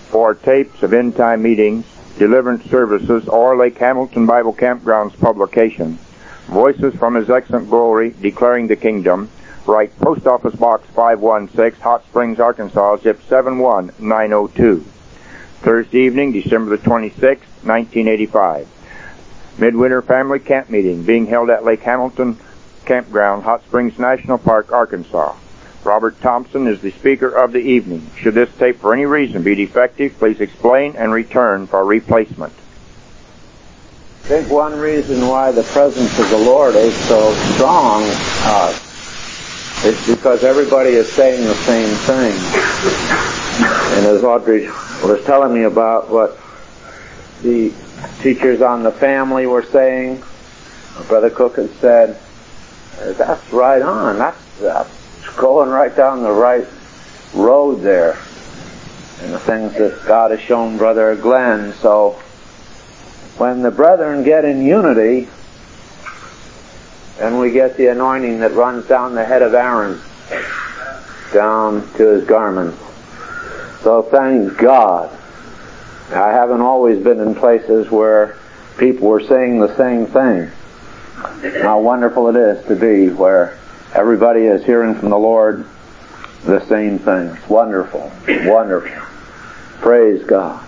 for tapes of end-time meetings, deliverance services, or Lake Hamilton Bible Campground's publication, Voices from His Excellent Glory, Declaring the Kingdom, write Post Office Box 516, Hot Springs, Arkansas, zip 71902. Thursday evening, December the 26th, 1985. Midwinter Family Camp Meeting being held at Lake Hamilton Campground, Hot Springs National Park, Arkansas. Robert Thompson is the speaker of the evening. Should this tape for any reason be defective, please explain and return for replacement. I think one reason why the presence of the Lord is so strong is because everybody is saying the same thing. And as Audrey was telling me about what the teachers on the family were saying, Brother Cook had said, that's right on. That's going right down the right road there. And the things that God has shown Brother Glenn. So when the brethren get in unity, and we get the anointing that runs down the head of Aaron, down to his garments. So thank God. I haven't always been in places where people were saying the same thing. How wonderful it is to be where everybody is hearing from the Lord the same thing. It's wonderful. Wonderful. Praise God.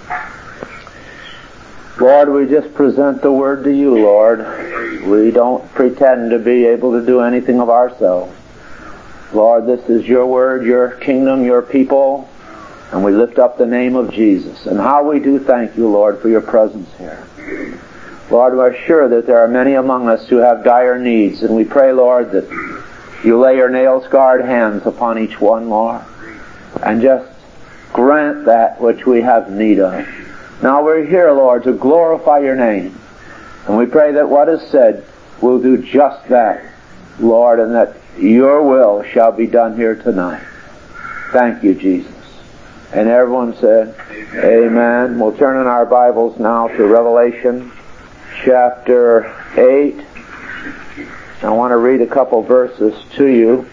Lord, we just present the Word to you, Lord. We don't pretend to be able to do anything of ourselves. Lord, this is your Word, your kingdom, your people, and we lift up the name of Jesus. And how we do thank you, Lord, for your presence here. Lord, we're sure that there are many among us who have dire needs, and we pray, Lord, that you lay your nail-scarred hands upon each one, Lord, and just grant that which we have need of. Now we're here, Lord, to glorify your name, and we pray that what is said will do just that, Lord, and that your will shall be done here tonight. Thank you, Jesus. And everyone said, Amen. We'll turn in our Bibles now to Revelation chapter 8. I want to read a couple verses to you,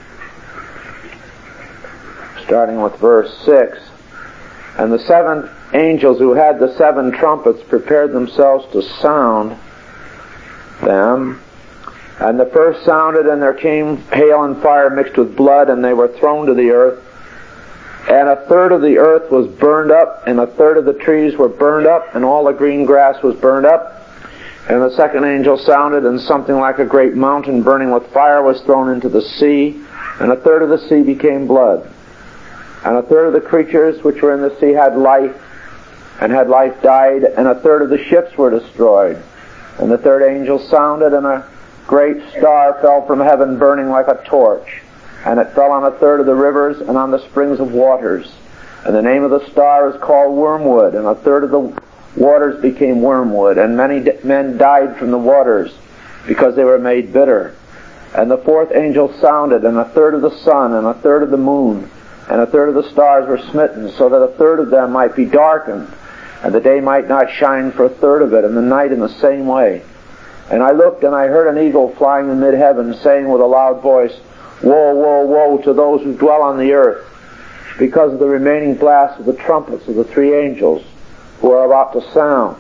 starting with verse 6. And the seven angels who had the seven trumpets prepared themselves to sound them. And the first sounded, and there came hail and fire mixed with blood, and they were thrown to the earth. And a third of the earth was burned up, and a third of the trees were burned up, and all the green grass was burned up. And the second angel sounded, and something like a great mountain burning with fire was thrown into the sea, and a third of the sea became blood. And a third of the creatures which were in the sea had life, and had life died, and a third of the ships were destroyed. And the third angel sounded, and a great star fell from heaven burning like a torch. And it fell on a third of the rivers and on the springs of waters. And the name of the star is called Wormwood, and a third of the waters became wormwood, and many men died from the waters because they were made bitter. And the fourth angel sounded, and a third of the sun, and a third of the moon, and a third of the stars were smitten, so that a third of them might be darkened, and the day might not shine for a third of it, and the night in the same way. And I looked, and I heard an eagle flying in mid-heaven, saying with a loud voice, Woe, woe, woe to those who dwell on the earth, because of the remaining blast of the trumpets of the three angels who are about to sound.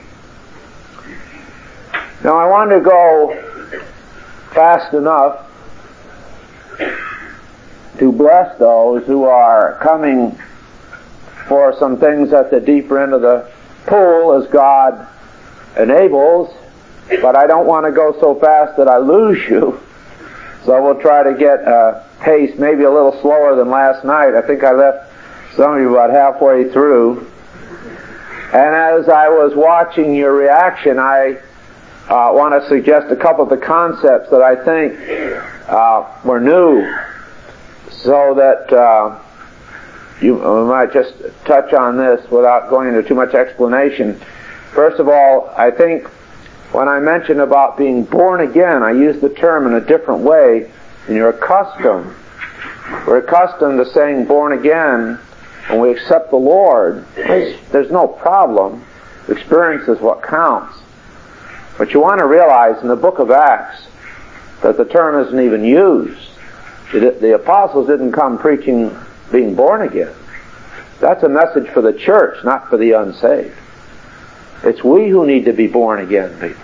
Now I want to go fast enough to bless those who are coming for some things at the deeper end of the pool as God enables, but I don't want to go so fast that I lose you. So we'll try to get a pace maybe a little slower than last night. I think I left some of you about halfway through. And as I was watching your reaction, I want to suggest a couple of the concepts that I think were new, so that we might just touch on this without going into too much explanation. First of all, I think when I mentioned about being born again, I used the term in a different way than you're accustomed. We're accustomed to saying born again when we accept the Lord. There's no problem. Experience is what counts. But you want to realize in the book of Acts that the term isn't even used. The apostles didn't come preaching being born again. That's a message for the church, not for the unsaved. It's we who need to be born again, people.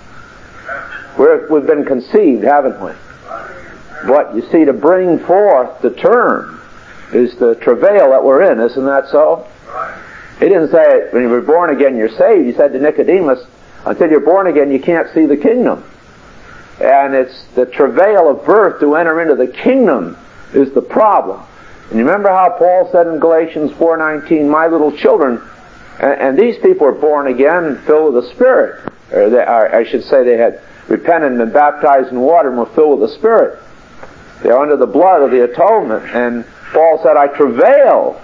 We've been conceived, haven't we? But you see, to bring forth the term is the travail that we're in. Isn't that so? He didn't say, when you were born again, you're saved. He said to Nicodemus, until you're born again, you can't see the kingdom. And it's the travail of birth to enter into the kingdom is the problem. And you remember how Paul said in Galatians 4:19, my little children, and these people were born again, filled with the Spirit. I should say they had repented and been baptized in water and were filled with the Spirit. They're under the blood of the atonement. And Paul said, I travail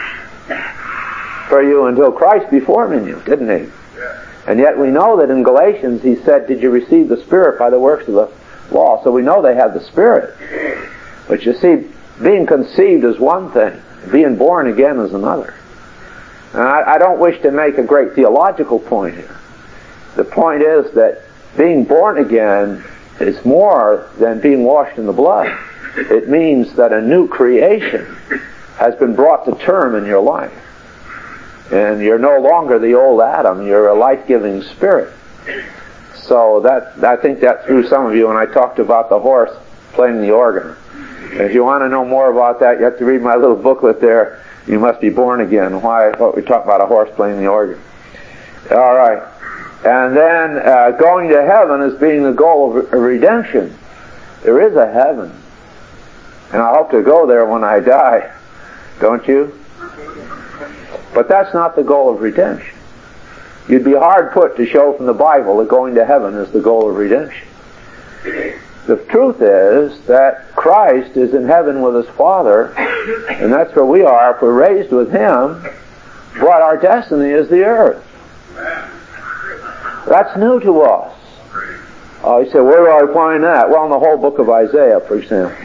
for you until Christ be formed in you, didn't he? And yet we know that in Galatians he said, did you receive the Spirit by the works of the law? So we know they have the Spirit. But you see, being conceived is one thing. Being born again is another. And I don't wish to make a great theological point here. The point is that being born again is more than being washed in the blood. It means that a new creation has been brought to term in your life. And you're no longer the old Adam. You're a life-giving spirit. So I think that threw some of you when I talked about the horse playing the organ. And if you want to know more about that, you have to read my little booklet there, You Must Be Born Again, what we talk about a horse playing the organ. All right. And then going to heaven as being the goal of redemption. There is a heaven. And I hope to go there when I die. Don't you? But that's not the goal of redemption. You'd be hard put to show from the Bible that going to heaven is the goal of redemption. The truth is that Christ is in heaven with His Father, and that's where we are if we're raised with Him, but our destiny is the earth. That's new to us. You say, where do I find that? Well, in the whole book of Isaiah, for example.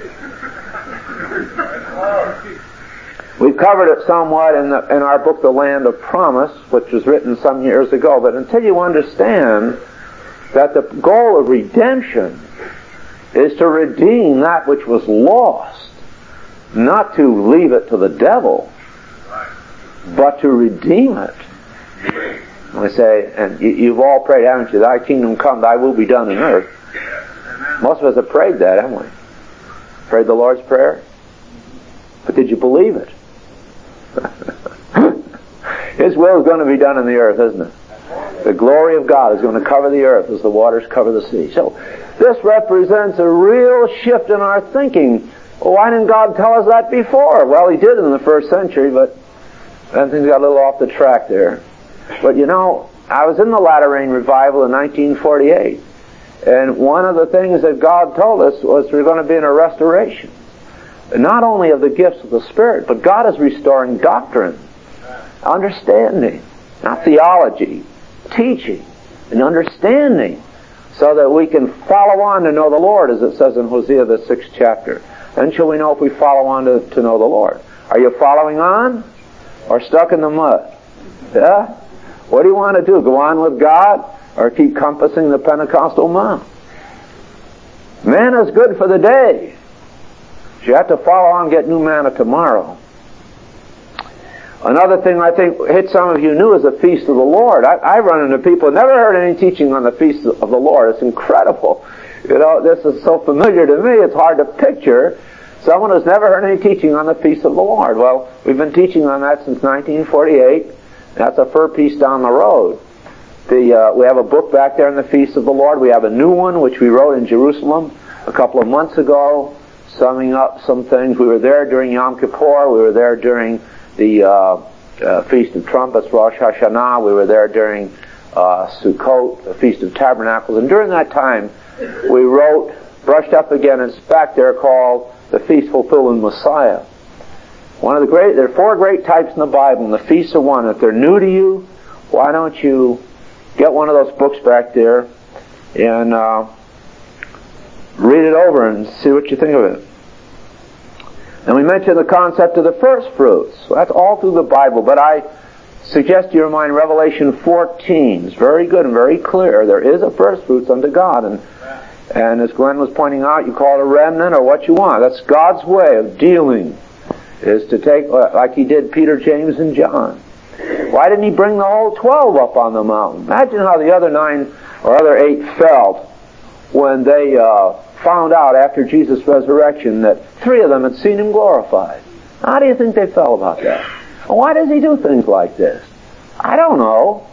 We've covered it somewhat in our book, The Land of Promise, which was written some years ago. But until you understand that the goal of redemption is to redeem that which was lost, not to leave it to the devil, but to redeem it. I say, and you've all prayed, haven't you? Thy kingdom come, thy will be done on earth. Most of us have prayed that, haven't we? Prayed the Lord's Prayer. But did you believe it? His will is going to be done in the earth, isn't it? The glory of God is going to cover the earth as the waters cover the sea. So this represents a real shift in our thinking. Well, why didn't God tell us that before? Well, He did in the first century, but then things got a little off the track there. But you know, I was in the Latter Rain Revival in 1948, and one of the things that God told us was we're going to be in a restoration. Not only of the gifts of the Spirit, but God is restoring doctrine, understanding, not theology, teaching, and understanding, so that we can follow on to know the Lord, as it says in Hosea, the 6th chapter. Then shall we know if we follow on to know the Lord. Are you following on, or stuck in the mud? Yeah? What do you want to do? Go on with God, or keep compassing the Pentecostal Mount? Manna's good for the day. You have to follow on and get new manna tomorrow. Another thing I think hit some of you new is the Feast of the Lord. I run into people who never heard any teaching on the Feast of the Lord. It's incredible. You know, this is so familiar to me, it's hard to picture someone who's never heard any teaching on the Feast of the Lord. Well, we've been teaching on that since 1948. That's a fur piece down the road. We have a book back there on the Feast of the Lord. We have a new one, which we wrote in Jerusalem a couple of months ago, summing up some things. We were there during Yom Kippur. We were there during the Feast of Trumpets, Rosh Hashanah. We were there during Sukkot, the Feast of Tabernacles. And during that time, we wrote, brushed up again, it's back there called The Feast Fulfilled in Messiah. There are 4 great types in the Bible, and the feasts are one. If they're new to you, why don't you get one of those books back there and read it over and see what you think of it. And we mentioned the concept of the first fruits. So that's all through the Bible, but I suggest to your mind Revelation 14. It's very good and very clear. There is a first fruits unto God, and as Glenn was pointing out, you call it a remnant or what you want. That's God's way of dealing is to take, like he did Peter, James, and John. Why didn't he bring the whole 12 up on the mountain? Imagine how the other 9 or other 8 felt when they found out after Jesus' resurrection that 3 of them had seen him glorified. How do you think they felt about that? Why does he do things like this? I don't know.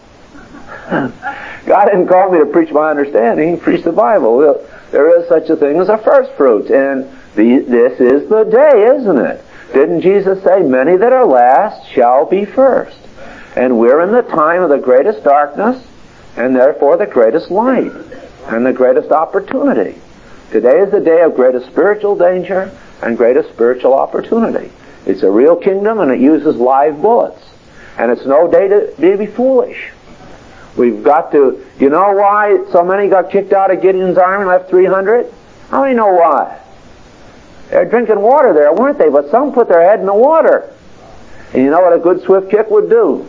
God didn't call me to preach my understanding. He preached the Bible. There is such a thing as a first fruits, and this is the day, isn't it? Didn't Jesus say, many that are last shall be first? And we're in the time of the greatest darkness, and therefore the greatest light, and the greatest opportunity. Today is the day of greatest spiritual danger and greatest spiritual opportunity. It's a real kingdom, and it uses live bullets. And it's no day to be foolish. We've got to... You know why so many got kicked out of Gideon's army and left 300? How many know why? They're drinking water there, weren't they? But some put their head in the water. And you know what a good swift kick would do?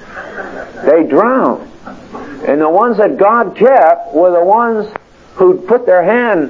They drowned. And the ones that God kept were the ones who put their hand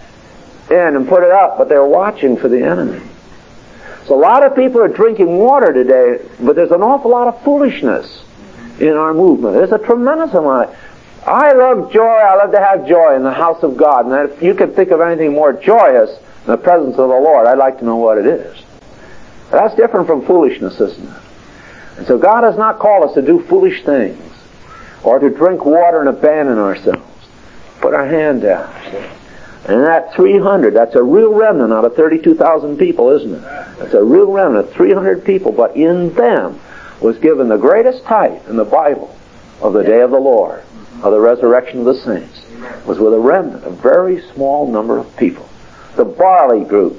in and put it up, but they were watching for the enemy. So a lot of people are drinking water today, but there's an awful lot of foolishness in our movement. There's a tremendous amount. I love joy. I love to have joy in the house of God. And if you could think of anything more joyous than the presence of the Lord, I'd like to know what it is. That's different from foolishness, isn't it? And so God has not called us to do foolish things or to drink water and abandon ourselves. Put our hand down. And that 300, that's a real remnant out of 32,000 people, isn't it? That's a real remnant, 300 people, but in them was given the greatest type in the Bible of the day of the Lord, of the resurrection of the saints. It was with a remnant, a very small number of people. The barley group.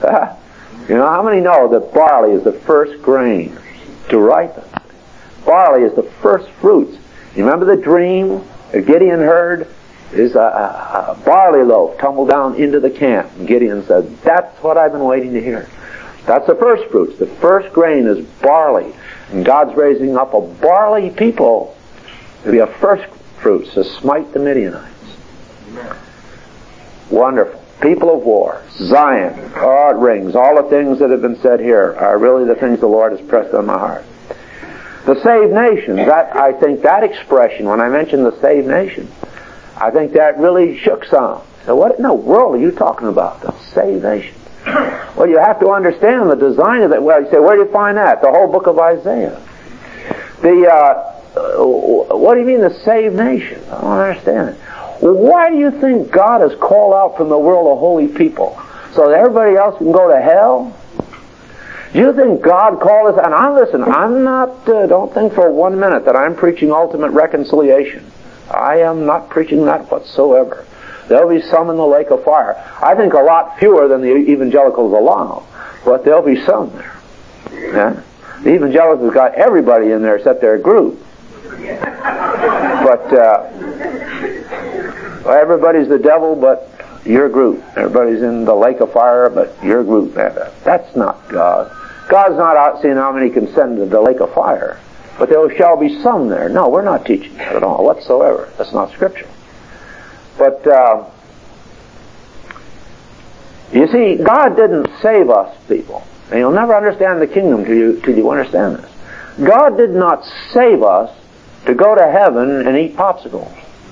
You know, how many know that barley is the first grain to ripen? Barley is the first fruits. You remember the dream that Gideon heard? Is a barley loaf tumbled down into the camp. And Gideon said, that's what I've been waiting to hear. That's the first fruits. The first grain is barley. And God's raising up a barley people to be a first fruits to smite the Midianites. Amen. Wonderful. People of war. Zion. Oh, it rings. All the things that have been said here are really the things the Lord has pressed on my heart. The saved nation. I think that expression, when I mentioned the saved nation, I think that really shook some. So what in the world are you talking about? The saved nation. Well, you have to understand the design of it. Well, you say, where do you find that? The whole book of Isaiah. What do you mean the saved nation? I don't understand it. Well, why do you think God has called out from the world a holy people? So that everybody else can go to hell? Do you think God called us? And I'm not, don't think for 1 minute that I'm preaching ultimate reconciliation. I am not preaching that whatsoever. There'll be some in the lake of fire. I think a lot fewer than the evangelicals allow, but there'll be some there. Yeah? The evangelicals got everybody in there except their group. But everybody's the devil but your group. Everybody's in the lake of fire but your group. That's not God. God's not out seeing how many can send to the lake of fire. But there shall be some there. No, we're not teaching that at all whatsoever. That's not scriptural. But you see, God didn't save us, people. And you'll never understand the kingdom till you understand this. God did not save us to go to heaven and eat popsicles,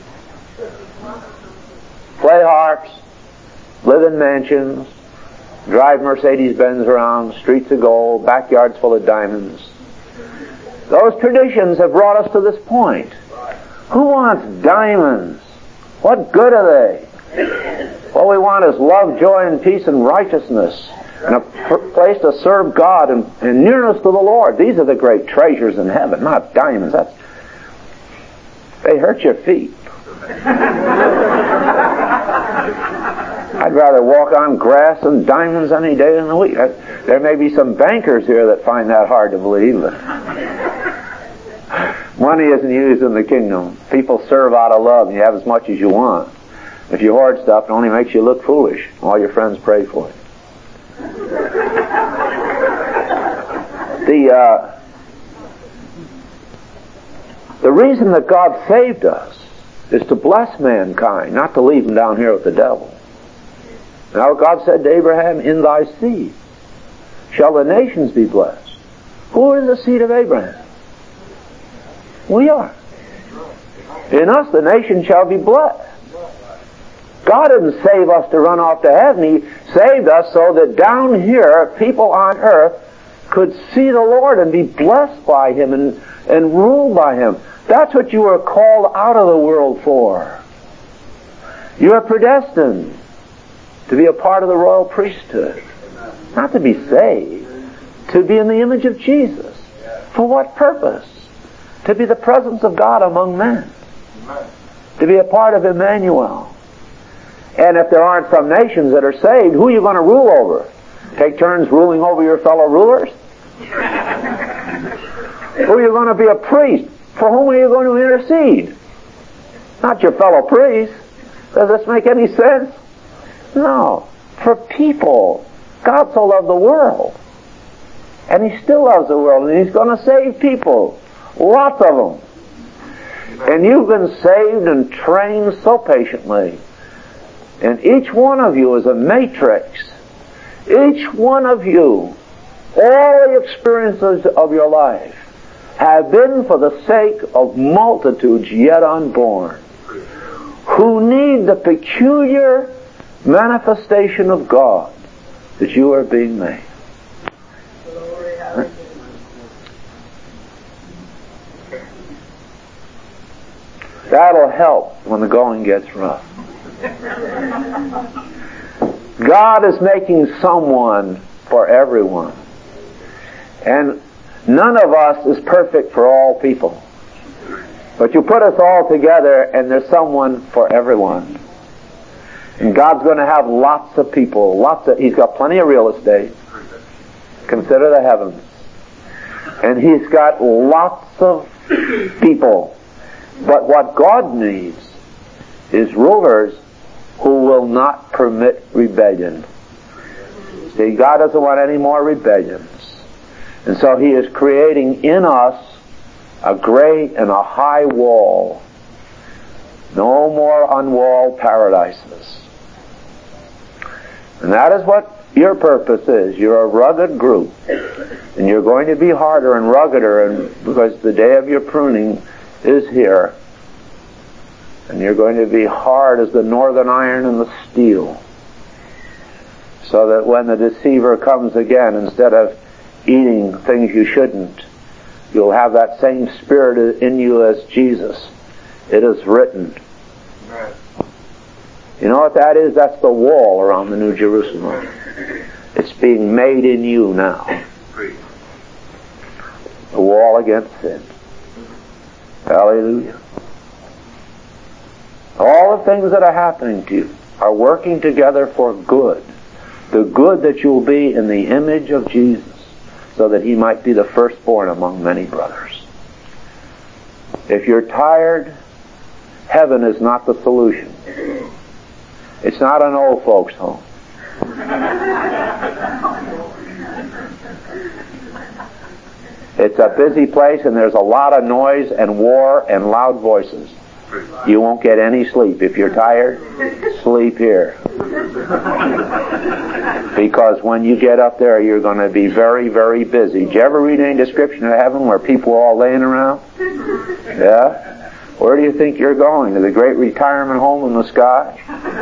play harps, live in mansions, drive Mercedes-Benz around, streets of gold, backyards full of diamonds. Those traditions have brought us to this point. Who wants diamonds? What good are they? What we want is love, joy, and peace and righteousness, and a place to serve God and nearness to the Lord. These are the great treasures in heaven, not diamonds. They hurt your feet. I'd rather walk on grass than diamonds any day in the week. There may be some bankers here that find that hard to believe. But money isn't used in the kingdom. People serve out of love, and you have as much as you want. If you hoard stuff, it only makes you look foolish. All your friends pray for you. The reason that God saved us is to bless mankind, not to leave them down here with the devil. Now God said to Abraham, in thy seed shall the nations be blessed. Who is the seed of Abraham? We are. In us the nation shall be blessed. God didn't save us to run off to heaven. He saved us so that down here, people on earth could see the Lord and be blessed by Him and ruled by Him. That's what you were called out of the world for. You are predestined to be a part of the royal priesthood. Not to be saved, to be in the image of Jesus. For what purpose? To be the presence of God among men. To be a part of Emmanuel. And if there aren't some nations that are saved, who are you going to rule over? Take turns ruling over your fellow rulers? Who are you going to be a priest? For whom are you going to intercede? Not your fellow priests. Does this make any sense? No. For people. God so loved the world. And He still loves the world. And He's going to save people. Lots of them. And you've been saved and trained so patiently. And each one of you is a matrix. Each one of you, all the experiences of your life have been for the sake of multitudes yet unborn, who need the peculiar manifestation of God that you are being made. That'll help when the going gets rough. God is making someone for everyone. And none of us is perfect for all people. But you put us all together and there's someone for everyone. And God's going to have lots of people. He's got plenty of real estate. Consider the heavens. And He's got lots of people. But what God needs is rulers who will not permit rebellion. See, God doesn't want any more rebellions. And so He is creating in us a great and a high wall. No more unwalled paradises. And that is what your purpose is. You're a rugged group. And you're going to be harder and ruggeder because the day of your pruning is here. And you're going to be hard as the northern iron and the steel. So that when the deceiver comes again, instead of eating things you shouldn't, you'll have that same spirit in you as Jesus. It is written. You know what that is? That's the wall around the New Jerusalem. It's being made in you now. The wall against sin. Hallelujah. All the things that are happening to you are working together for good. The good that you'll be in the image of Jesus, so that He might be the firstborn among many brothers. If you're tired, heaven is not the solution. It's not an old folks' home. It's a busy place and there's a lot of noise and war and loud voices. You won't get any sleep. If you're tired, sleep here. Because when you get up there, you're going to be very, very busy. Did you ever read any description of heaven where people are all laying around? Yeah? Where do you think you're going? To the great retirement home in the sky?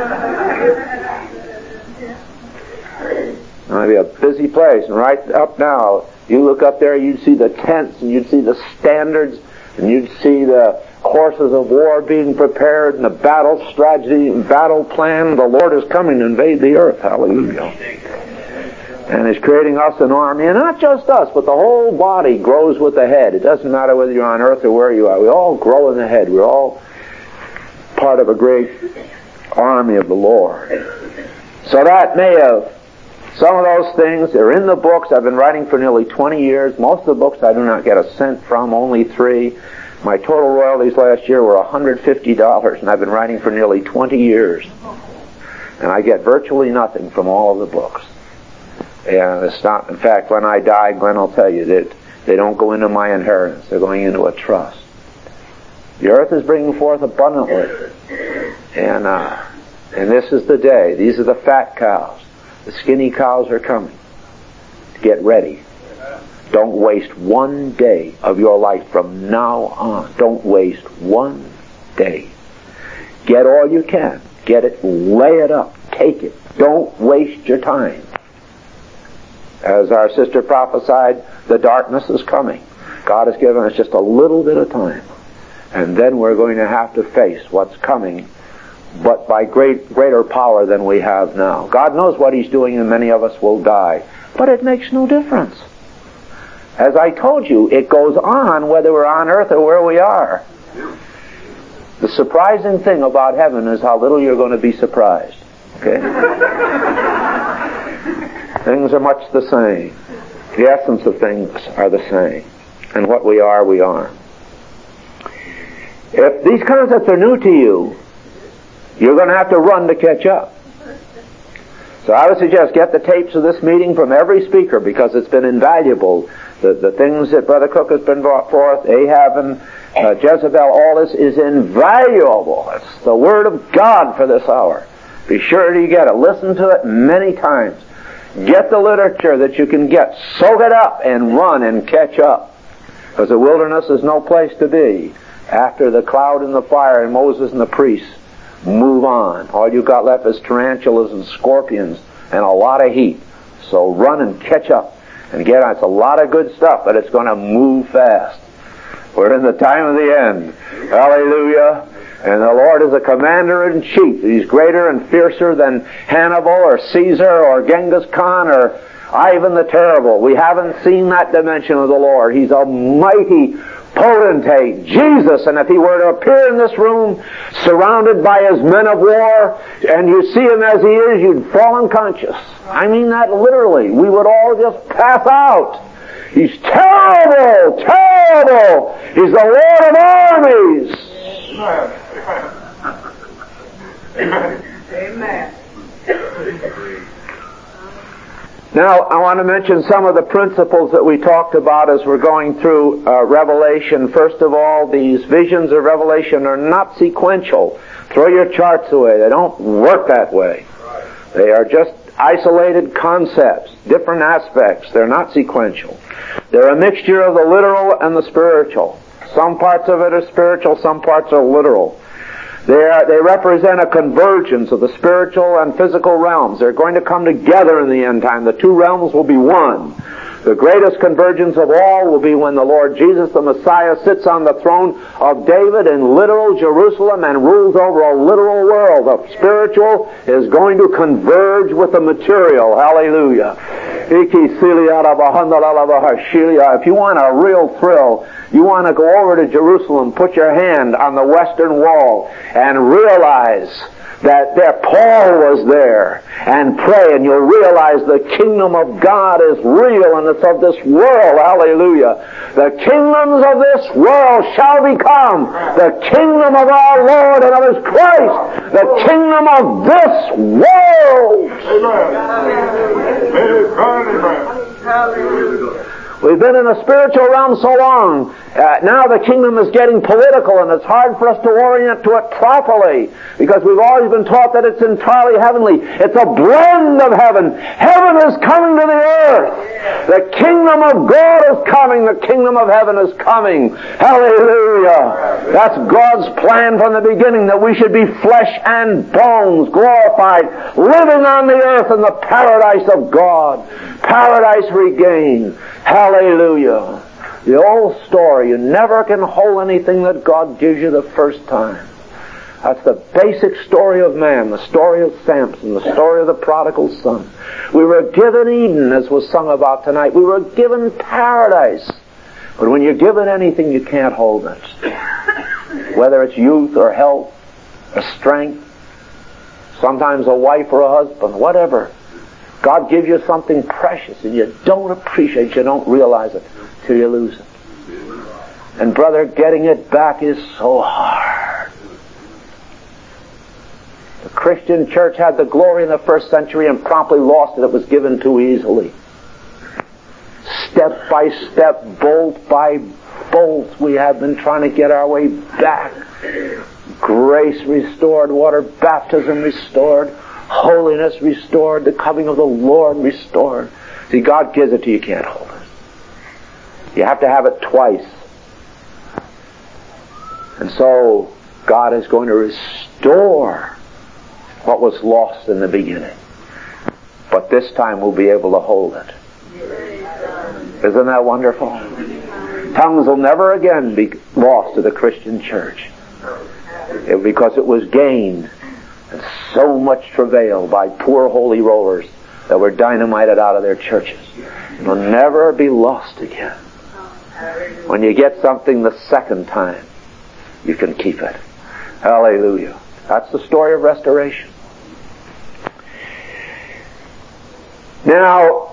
It's going to be a busy place. And right up now, you look up there, you'd see the tents, and you'd see the standards, and you'd see the horses of war being prepared, and the battle strategy and battle plan. The Lord is coming to invade the earth. Hallelujah. And He's creating us an army. And not just us, but the whole body grows with the head. It doesn't matter whether you're on earth or where you are. We all grow in the head. We're all part of a great army of the Lord. So that may have... Some of those things are in the books. I've been writing for nearly 20 years. Most of the books I do not get a cent from, only 3. My total royalties last year were $150, and I've been writing for nearly 20 years. And I get virtually nothing from all of the books. And it's not, in fact, when I die, Glenn will tell you that they don't go into my inheritance. They're going into a trust. The earth is bringing forth abundantly. And this is the day. These are the fat cows. The skinny cows are coming. get ready. Don't waste one day of your life from now on. Don't waste one day. Get all you can. Get it, lay it up, take it. Don't waste your time. As our sister prophesied, the darkness is coming. God has given us just a little bit of time. And then we're going to have to face what's coming, but by greater power than we have now. God knows what He's doing, and many of us will die. But it makes no difference. As I told you, it goes on whether we're on earth or where we are. The surprising thing about heaven is how little you're going to be surprised. Okay? Things are much the same. The essence of things are the same. And what we are, we are. If these concepts are new to you, you're going to have to run to catch up. So I would suggest get the tapes of this meeting from every speaker, because it's been invaluable. The things that Brother Cook has been brought forth, Ahab and Jezebel, all this is invaluable. It's the Word of God for this hour. Be sure you get it. Listen to it many times. Get the literature that you can get. Soak it up and run and catch up. Because the wilderness is no place to be. After the cloud and the fire and Moses and the priests, move on. All you've got left is tarantulas and scorpions and a lot of heat. So run and catch up. And get on. It's a lot of good stuff, but it's going to move fast. We're in the time of the end. Hallelujah. And the Lord is a commander-in-chief. He's greater and fiercer than Hannibal or Caesar or Genghis Khan or Ivan the Terrible. We haven't seen that dimension of the Lord. He's a mighty potentate, Jesus. And if He were to appear in this room surrounded by His men of war, and you see Him as He is, you'd fall unconscious. I mean that literally. We would all just pass out. He's terrible, terrible. He's the Lord of armies. Amen. Now, I want to mention some of the principles that we talked about as we're going through Revelation. First of all, these visions of Revelation are not sequential. Throw your charts away. They don't work that way. They are just isolated concepts, different aspects. They're not sequential. They're a mixture of the literal and the spiritual. Some parts of it are spiritual, some parts are literal. They represent a convergence of the spiritual and physical realms. They're going to come together in the end time. The two realms will be one. The greatest convergence of all will be when the Lord Jesus, the Messiah, sits on the throne of David in literal Jerusalem and rules over a literal world. The spiritual is going to converge with the material. Hallelujah. If you want a real thrill, you want to go over to Jerusalem, put your hand on the western wall, and realize that there Paul was there, and pray, and you'll realize the kingdom of God is real and it's of this world. Hallelujah. The kingdoms of this world shall become the kingdom of our Lord and of His Christ, the kingdom of this world. Amen. We've been in a spiritual realm so long. Now the kingdom is getting political, and it's hard for us to orient to it properly, because we've always been taught that it's entirely heavenly. It's a blend of heaven. Heaven is coming to the earth. The kingdom of God is coming. The kingdom of heaven is coming. Hallelujah. That's God's plan from the beginning, that we should be flesh and bones, glorified, living on the earth in the paradise of God. Paradise regained. Hallelujah. The old story, you never can hold anything that God gives you the first time. That's the basic story of man, the story of Samson, the story of the prodigal son. We were given Eden, as was sung about tonight. We were given paradise. But when you're given anything, you can't hold it. Whether it's youth or health or strength, sometimes a wife or a husband, whatever. God gives you something precious, and you don't appreciate it, you don't realize it till you lose it. And brother, getting it back is so hard. The Christian church had the glory in the first century and promptly lost it. It was given too easily. Step by step, bolt by bolt, we have been trying to get our way back. Grace restored, water baptism restored, holiness restored, the coming of the Lord restored. See, God gives it to you, you can't hold it. You have to have it twice. And so, God is going to restore what was lost in the beginning. But this time we'll be able to hold it. Isn't that wonderful? Tongues will never again be lost to the Christian church. Because it was gained and so much travail by poor holy rollers that were dynamited out of their churches. It will never be lost again. When you get something the second time, you can keep it. Hallelujah. That's the story of restoration. Now,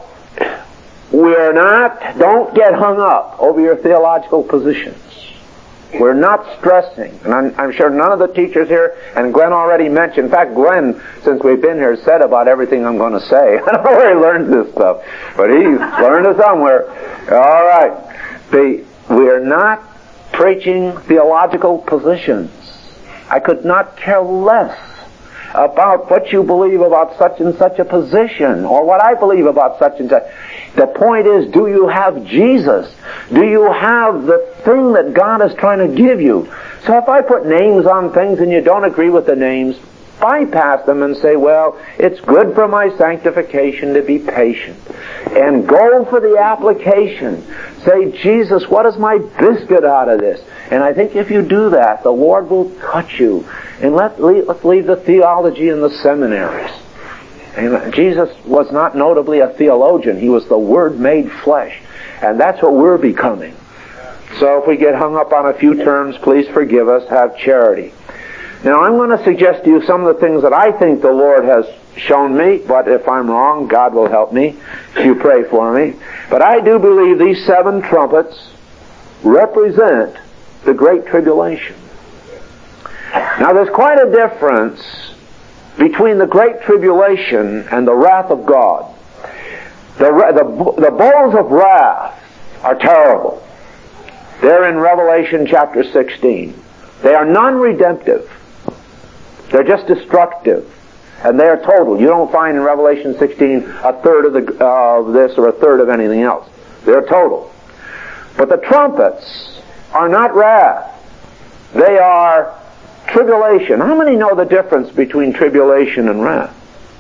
don't get hung up over your theological positions. We're not stressing, and I'm sure none of the teachers here, and Glenn already mentioned, in fact, Glenn, since we've been here, said about everything I'm going to say. I don't know where he learned this stuff, but he's learned it somewhere. All right. We're not preaching theological positions. I could not care less about what you believe about such and such a position, or what I believe about such and such. The point is, do you have Jesus? Do you have the thing that God is trying to give you? So if I put names on things and you don't agree with the names, bypass them and say, well, it's good for my sanctification to be patient. And go for the application. Say, Jesus, what is my biscuit out of this? And I think if you do that, the Lord will touch you. And let's leave the theology in the seminaries. And Jesus was not notably a theologian. He was the Word made flesh. And that's what we're becoming. So if we get hung up on a few terms, please forgive us. Have charity. Now I'm going to suggest to you some of the things that I think the Lord has shown me, but if I'm wrong, God will help me if you pray for me. But I do believe these 7 trumpets represent the Great Tribulation. Now there's quite a difference between the Great Tribulation and the wrath of God. The bowls of wrath are terrible. They're in Revelation chapter 16. They are non-redemptive. They're just destructive. And they are total. You don't find in Revelation 16 a third of this or a third of anything else. They're total. But the trumpets are not wrath. They are tribulation. How many know the difference between tribulation and wrath?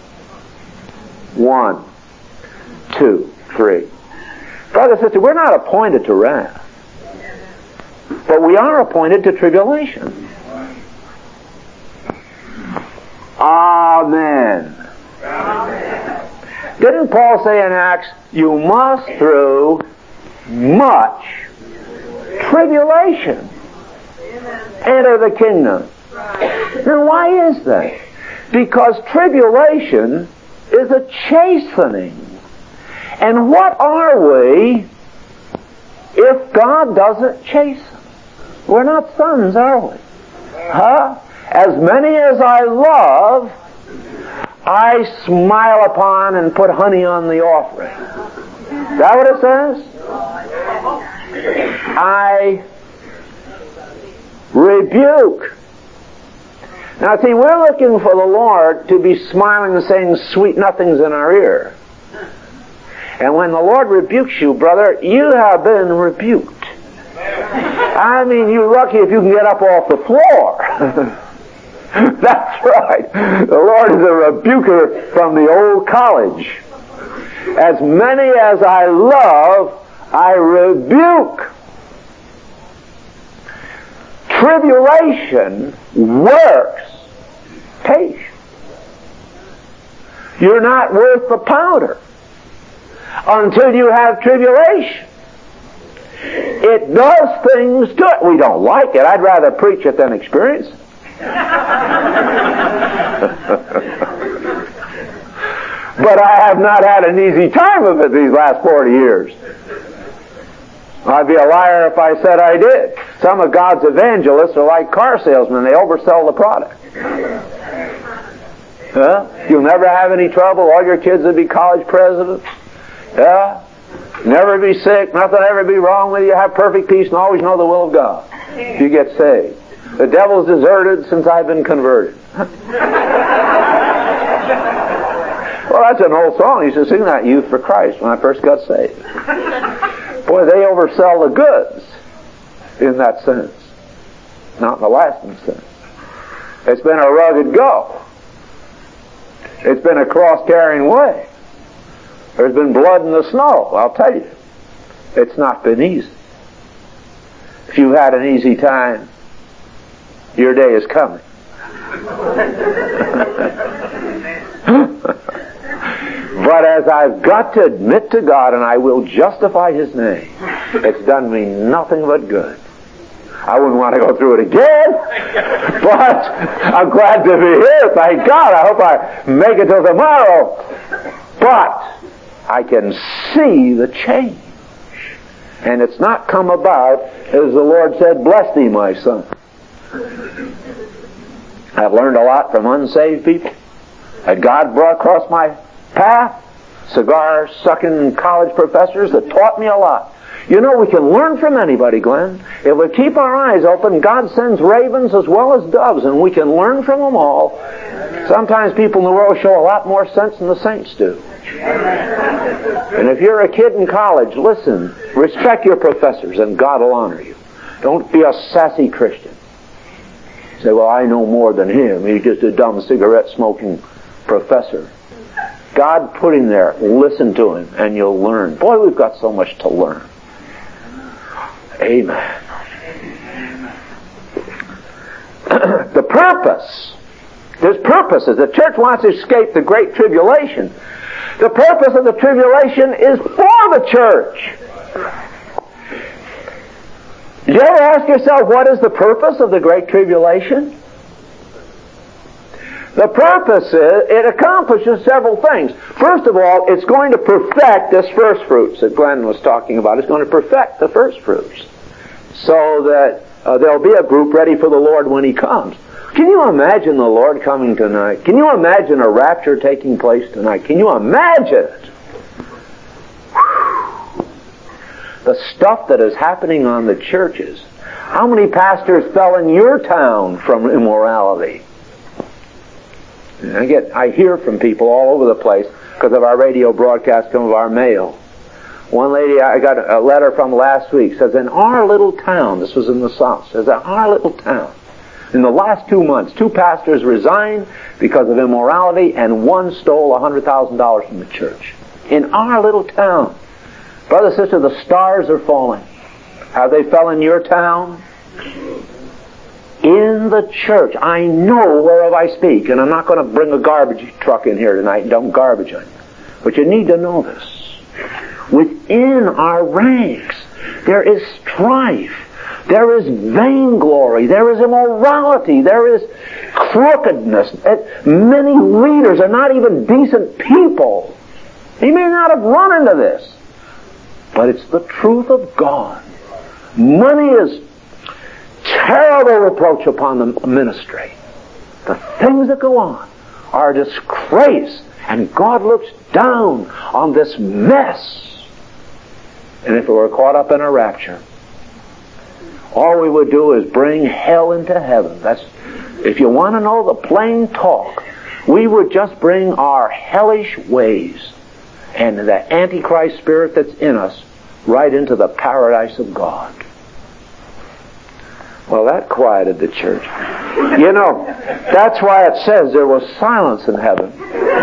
1, 2, 3. Brother, sister, we're not appointed to wrath. But we are appointed to tribulation. Amen. Amen. Didn't Paul say in Acts, you must through much tribulation enter the kingdom? Now why is that? Because tribulation is a chastening. And what are we if God doesn't chasten? We're not sons, are we? Huh? As many as I love, I smile upon and put honey on the offering. Is that what it says? I rebuke. Now see, we're looking for the Lord to be smiling and saying sweet nothings in our ear. And when the Lord rebukes you, brother, you have been rebuked. I mean, you're lucky if you can get up off the floor. That's right. The Lord is a rebuker from the old college. As many as I love, I rebuke. Tribulation works patience. You're not worth the powder until you have tribulation. It does things to it. We don't like it. I'd rather preach it than experience it. But I have not had an easy time of it these last 40 years. I'd be a liar if I said I did. Some of God's evangelists are like car salesmen. They oversell the product. Huh? You'll never have any trouble. All your kids will be college presidents. Yeah? Never be sick. Nothing ever be wrong with you. Have perfect peace and always know the will of God. If you get saved. The devil's deserted since I've been converted. Well, that's an old song. I used to sing that, Youth for Christ, when I first got saved. Boy, they oversell the goods in that sense. Not in the lasting sense. It's been a rugged go. It's been a cross-carrying way. There's been blood in the snow, I'll tell you. It's not been easy. If you had an easy time, your day is coming. But as I've got to admit to God, and I will justify His name, it's done me nothing but good. I wouldn't want to go through it again, but I'm glad to be here, thank God. I hope I make it till tomorrow. But I can see the change. And it's not come about, as the Lord said, bless thee, my son. I've learned a lot from unsaved people that God brought across my path, cigar-sucking college professors that taught me a lot. You know, we can learn from anybody, Glenn. If we keep our eyes open, God sends ravens as well as doves, and we can learn from them all. Sometimes people in the world show a lot more sense than the saints do. And if you're a kid in college, listen, respect your professors, and God will honor you. Don't be a sassy Christian. Say, well, I know more than him. He's just a dumb cigarette-smoking professor. God put him there. Listen to him, and you'll learn. Boy, we've got so much to learn. Amen. The purpose. There's purposes. The church wants to escape the Great Tribulation. The purpose of the tribulation is for the church. Did you ever ask yourself, what is the purpose of the Great Tribulation? The purpose is, it accomplishes several things. First of all, it's going to perfect this first fruits that Glenn was talking about. It's going to perfect the first fruits so that there'll be a group ready for the Lord when He comes. Can you imagine the Lord coming tonight? Can you imagine a rapture taking place tonight? Can you imagine it? Whew. The stuff that is happening on the churches. How many pastors fell in your town from immorality? I hear from people all over the place because of our radio broadcast, some of our mail. One lady I got a letter from last week says, in our little town, this was in the South, says, in our little town, in the last 2 months, 2 pastors resigned because of immorality, and one stole $100,000 from the church. In our little town. Brother, sister, the stars are falling. Have they fell in your town? In the church. I know whereof I speak, and I'm not going to bring a garbage truck in here tonight and dump garbage on you. But you need to know this. Within our ranks, there is strife. There is vainglory. There is immorality. There is crookedness. Many leaders are not even decent people. He may not have run into this. But it's the truth of God. Money is terrible reproach upon the ministry. The things that go on are a disgrace. And God looks down on this mess. And if it were caught up in a rapture, all we would do is bring hell into heaven. That's, if you want to know the plain talk, we would just bring our hellish ways and the Antichrist spirit that's in us right into the paradise of God. Well, that quieted the church. You know, that's why it says there was silence in heaven.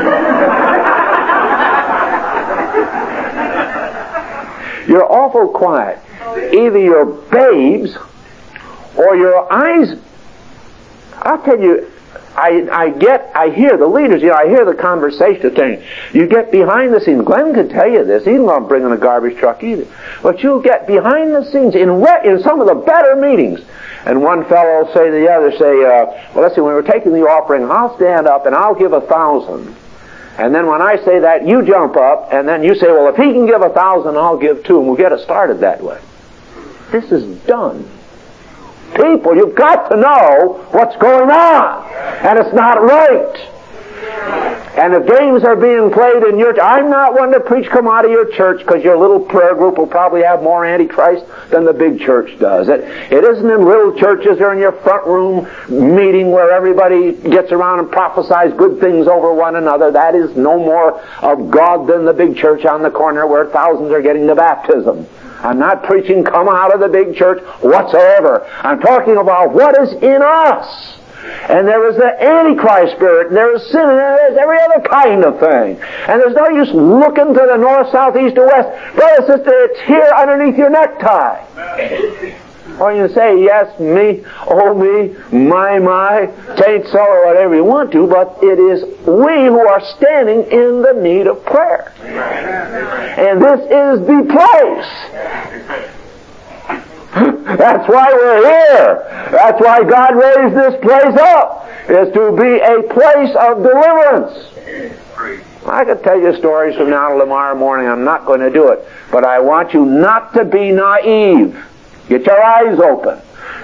You're awful quiet. Either you're babes or your eyes. I'll tell you, I hear the leaders, I hear the conversation thing. You get behind the scenes. Glenn could tell you this. He's not bringing a garbage truck either. But you'll get behind the scenes in some of the better meetings. And one fellow will say to the other, well, let's see, when we're taking the offering, I'll stand up and I'll give 1,000. And then when I say that, you jump up, and then you say, well, if he can give 1,000, I'll give 2, and we'll get it started that way. This is done. People, you've got to know what's going on. And it's not right. And if games are being played in your... I'm not one to preach come out of your church, because your little prayer group will probably have more Antichrist than the big church does. It isn't in little churches or in your front room meeting where everybody gets around and prophesies good things over one another. That is no more of God than the big church on the corner where thousands are getting the baptism. I'm not preaching come out of the big church whatsoever. I'm talking about what is in us. And there is the Antichrist spirit, and there is sin, and there is every other kind of thing. And there's no use looking to the north, south, east, or west. Brother, sister, it's here underneath your necktie. Or you say, yes, me, oh me, my, tain't so, or whatever you want to, but it is we who are standing in the need of prayer. And this is the place. That's why we're here. That's why God raised this place up, is to be a place of deliverance. I could tell you stories from now till tomorrow morning. I'm not going to do it. But I want you not to be naive. Get your eyes open.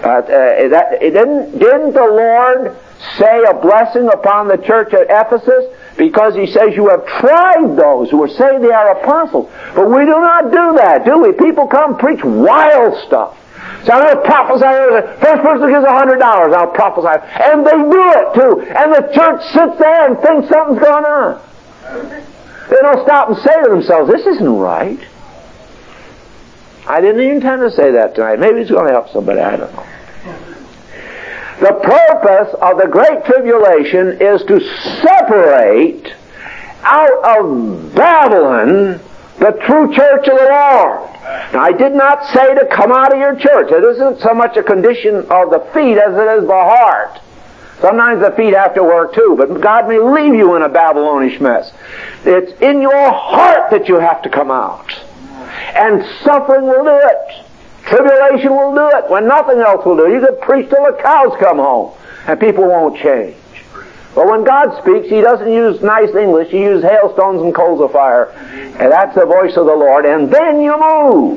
Didn't the Lord say a blessing upon the church at Ephesus? Because He says, you have tried those who are saying they are apostles. But we do not do that, do we? People come preach wild stuff. So I'm going to prophesy. First person gives $100, I'll prophesy. And they do it too. And the church sits there and thinks something's going on. They don't stop and say to themselves, this isn't right. I didn't intend to say that tonight. Maybe it's going to help somebody. I don't know. The purpose of the Great Tribulation is to separate out of Babylon the true church of the Lord. Now, I did not say to come out of your church. It isn't so much a condition of the feet as it is the heart. Sometimes the feet have to work too, but God may leave you in a Babylonish mess. It's in your heart that you have to come out. And suffering will do it. Tribulation will do it when nothing else will do. You could preach till the cows come home and people won't change. But when God speaks, He doesn't use nice English. He uses hailstones and coals of fire. And that's the voice of the Lord. And then you move.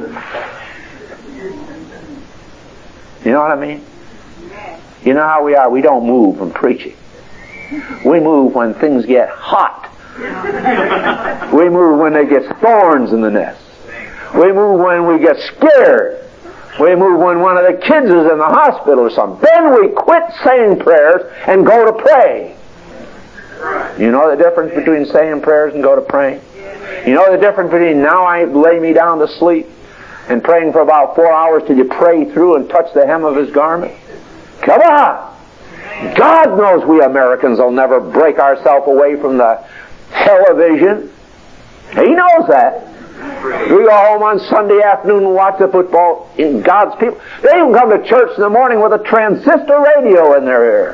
You know what I mean? You know how we are? We don't move from preaching. We move when things get hot. We move when there gets thorns in the nest. We move when we get scared. We move when one of the kids is in the hospital or something. Then we quit saying prayers and go to pray. You know the difference between saying prayers and go to praying? You know the difference between now I lay me down to sleep and praying for about 4 hours till you pray through and touch the hem of His garment? Come on! God knows we Americans will never break ourselves away from the television. He knows that. We go home on Sunday afternoon and watch the football. In God's people, they even come to church in the morning with a transistor radio in their ear.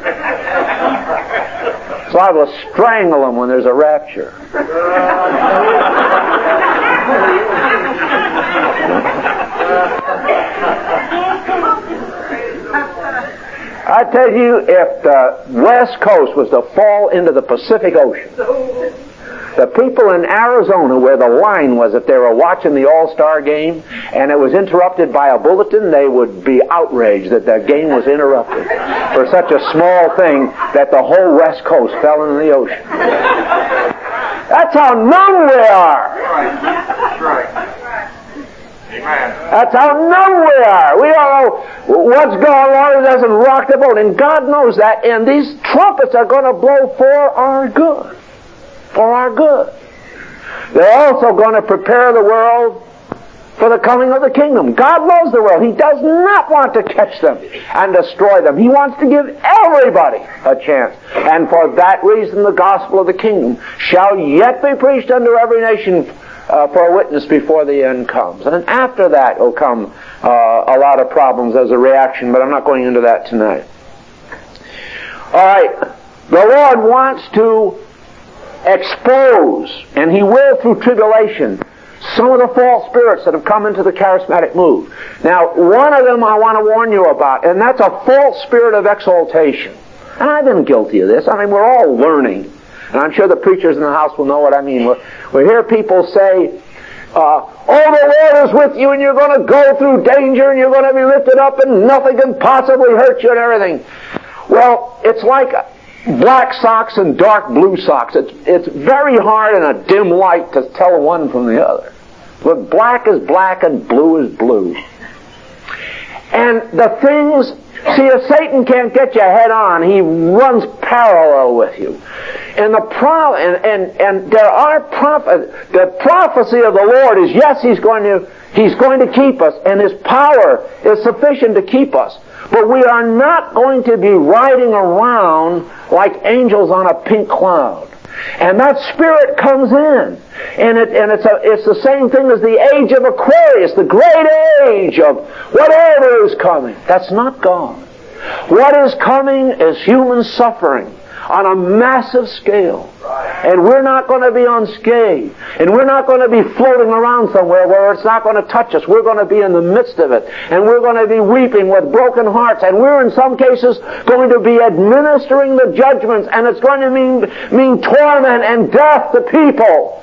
So I will strangle them when there's a rapture. I tell you, if the West Coast was to fall into the Pacific Ocean, the people in Arizona, where the line was, if they were watching the All-Star game and it was interrupted by a bulletin, they would be outraged that the game was interrupted for such a small thing that the whole West Coast fell into the ocean. That's how numb we are. That's how numb we are. We don't know what's going on. It doesn't rock the boat. And God knows that. And these trumpets are going to blow for our good. For our good. They're also going to prepare the world for the coming of the kingdom. God loves the world. He does not want to catch them and destroy them. He wants to give everybody a chance. And for that reason, the gospel of the kingdom shall yet be preached unto every nation for a witness before the end comes. And after that will come a lot of problems as a reaction, but I'm not going into that tonight. All right. The Lord wants to expose, and He will through tribulation, some of the false spirits that have come into the charismatic move. Now, one of them I want to warn you about, and that's a false spirit of exaltation. And I've been guilty of this. I mean, we're all learning. And I'm sure the preachers in the house will know what I mean. We hear people say, oh, the Lord is with you and you're going to go through danger and you're going to be lifted up and nothing can possibly hurt you and everything. Well, it's like black socks and dark blue socks. It's very hard in a dim light to tell one from the other. But black is black and blue is blue. And the things, see, if Satan can't get you head on, he runs parallel with you. And there are the prophecy of the Lord is, yes, He's going to keep us, and His power is sufficient to keep us. But we are not going to be riding around like angels on a pink cloud. And that spirit comes in. And it's the same thing as the age of Aquarius, the great age of whatever is coming. That's not God. What is coming is human suffering on a massive scale. And we're not going to be unscathed. And we're not going to be floating around somewhere where it's not going to touch us. We're going to be in the midst of it. And we're going to be weeping with broken hearts. And we're in some cases going to be administering the judgments. And it's going to mean torment and death to people.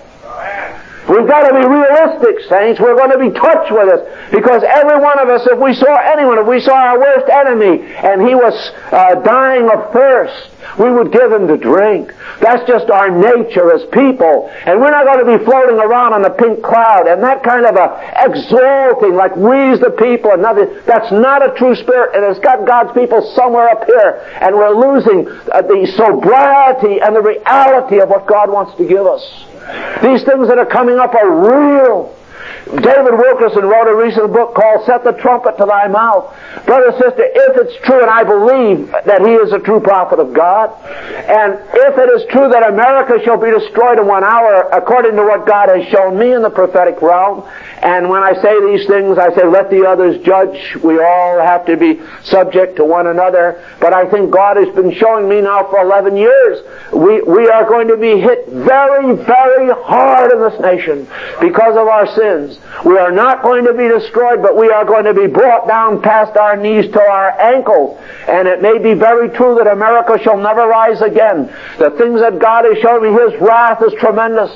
We've got to be realistic, saints. We're going to be touched with it. Because every one of us, if we saw our worst enemy and he was dying of thirst, we would give him to drink. That's just our nature as people. And we're not going to be floating around on a pink cloud and that kind of exalting, like we's the people and nothing. That's not a true spirit, and it's got God's people somewhere up here. And we're losing the sobriety and the reality of what God wants to give us. These things that are coming up are real. David Wilkerson wrote a recent book called Set the Trumpet to Thy Mouth. Brother, sister, if it's true, and I believe that he is a true prophet of God, and if it is true that America shall be destroyed in 1 hour, according to what God has shown me in the prophetic realm, and when I say these things, I say, let the others judge. We all have to be subject to one another. But I think God has been showing me now for 11 years, we are going to be hit very, very hard in this nation because of our sins. We are not going to be destroyed, but we are going to be brought down past our knees to our ankles. And it may be very true that America shall never rise again. The things that God has shown me, His wrath is tremendous.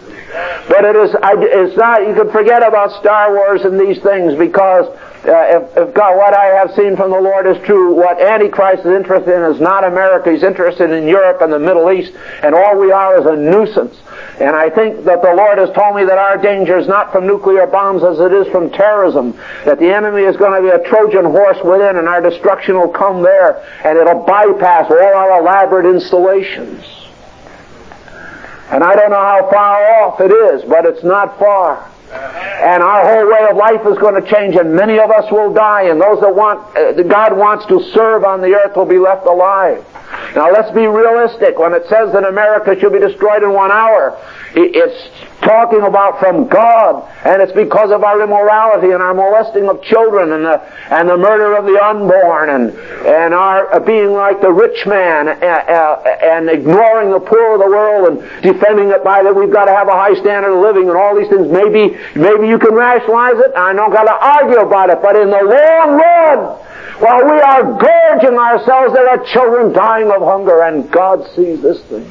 But it's not, you can forget about Star Wars and these things, because if God, what I have seen from the Lord is true, what Antichrist is interested in is not America. He's interested in Europe and the Middle East, and all we are is a nuisance. And I think that the Lord has told me that our danger is not from nuclear bombs as it is from terrorism, that the enemy is going to be a Trojan horse within, and our destruction will come there, and it'll bypass all our elaborate installations. And I don't know how far off it is, but it's not far. And our whole way of life is going to change, and many of us will die, and those that God wants to serve on the earth will be left alive. Now let's be realistic. When it says that America should be destroyed in 1 hour, it's talking about from God, and it's because of our immorality and our molesting of children and the murder of the unborn and our being like the rich man and ignoring the poor of the world and defending it by that we've got to have a high standard of living and all these things. Maybe you can rationalize it. I don't got to argue about it, but in the long run, while we are gorging ourselves, there are children dying of hunger, and God sees this thing.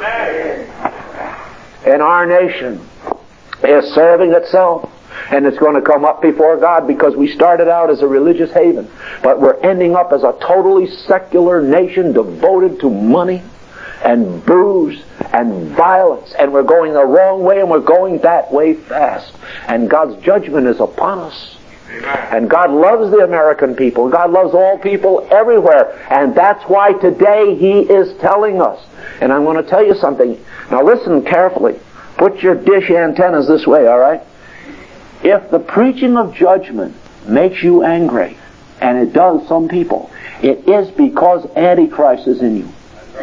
And our nation is serving itself, and it's going to come up before God, because we started out as a religious haven, but we're ending up as a totally secular nation devoted to money and booze and violence, and we're going the wrong way, and we're going that way fast, and God's judgment is upon us. And God loves the American people. God loves all people everywhere. And that's why today He is telling us. And I'm going to tell you something. Now listen carefully. Put your dish antennas this way, all right? If the preaching of judgment makes you angry, and it does some people, it is because Antichrist is in you.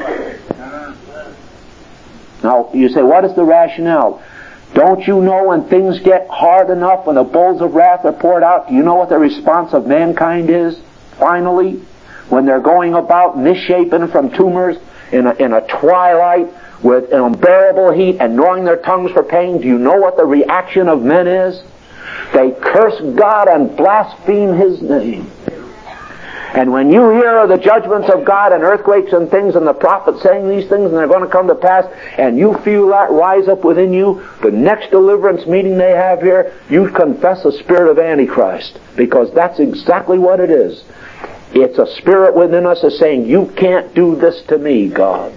Now, you say, what is the rationale? Don't you know when things get hard enough, when the bowls of wrath are poured out, do you know what the response of mankind is, finally? When they're going about misshapen from tumors in a twilight with an unbearable heat and gnawing their tongues for pain, do you know what the reaction of men is? They curse God and blaspheme His name. And when you hear of the judgments of God and earthquakes and things, and the prophets saying these things, and they're going to come to pass, and you feel that rise up within you, the next deliverance meeting they have here, you confess the spirit of Antichrist, because that's exactly what it is. It's a spirit within us that's saying, you can't do this to me, God.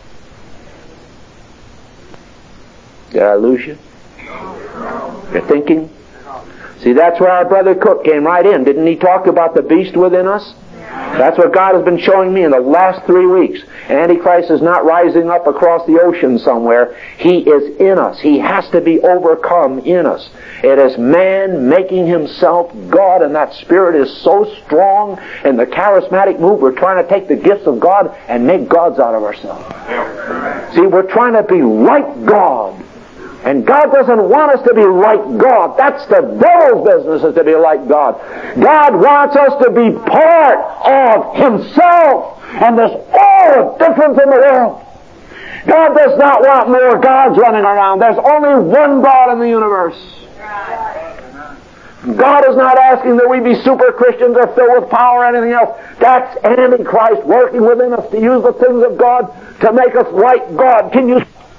Did I lose you? You're thinking? See, that's where our brother Cook came right in. Didn't he talk about the beast within us? That's what God has been showing me in the last 3 weeks. Antichrist is not rising up across the ocean somewhere. He is in us. He has to be overcome in us. It is man making himself God, and that spirit is so strong in the charismatic move. We're trying to take the gifts of God and make gods out of ourselves. See, we're trying to be like God. And God doesn't want us to be like God. That's the devil's business, is to be like God. God wants us to be part of Himself. And there's all the difference in the world. God does not want more gods running around. There's only one God in the universe. God is not asking that we be super Christians or filled with power or anything else. That's Antichrist working within us to use the things of God to make us like God. Can you...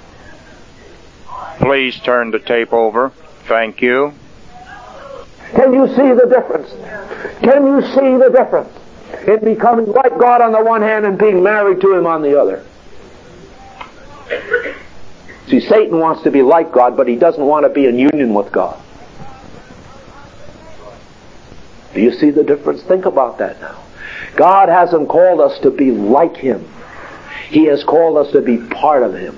Please turn the tape over. Thank you. Can you see the difference? Can you see the difference in becoming like God on the one hand and being married to Him on the other? See, Satan wants to be like God, but he doesn't want to be in union with God. Do you see the difference? Think about that now. God hasn't called us to be like Him. He has called us to be part of Him.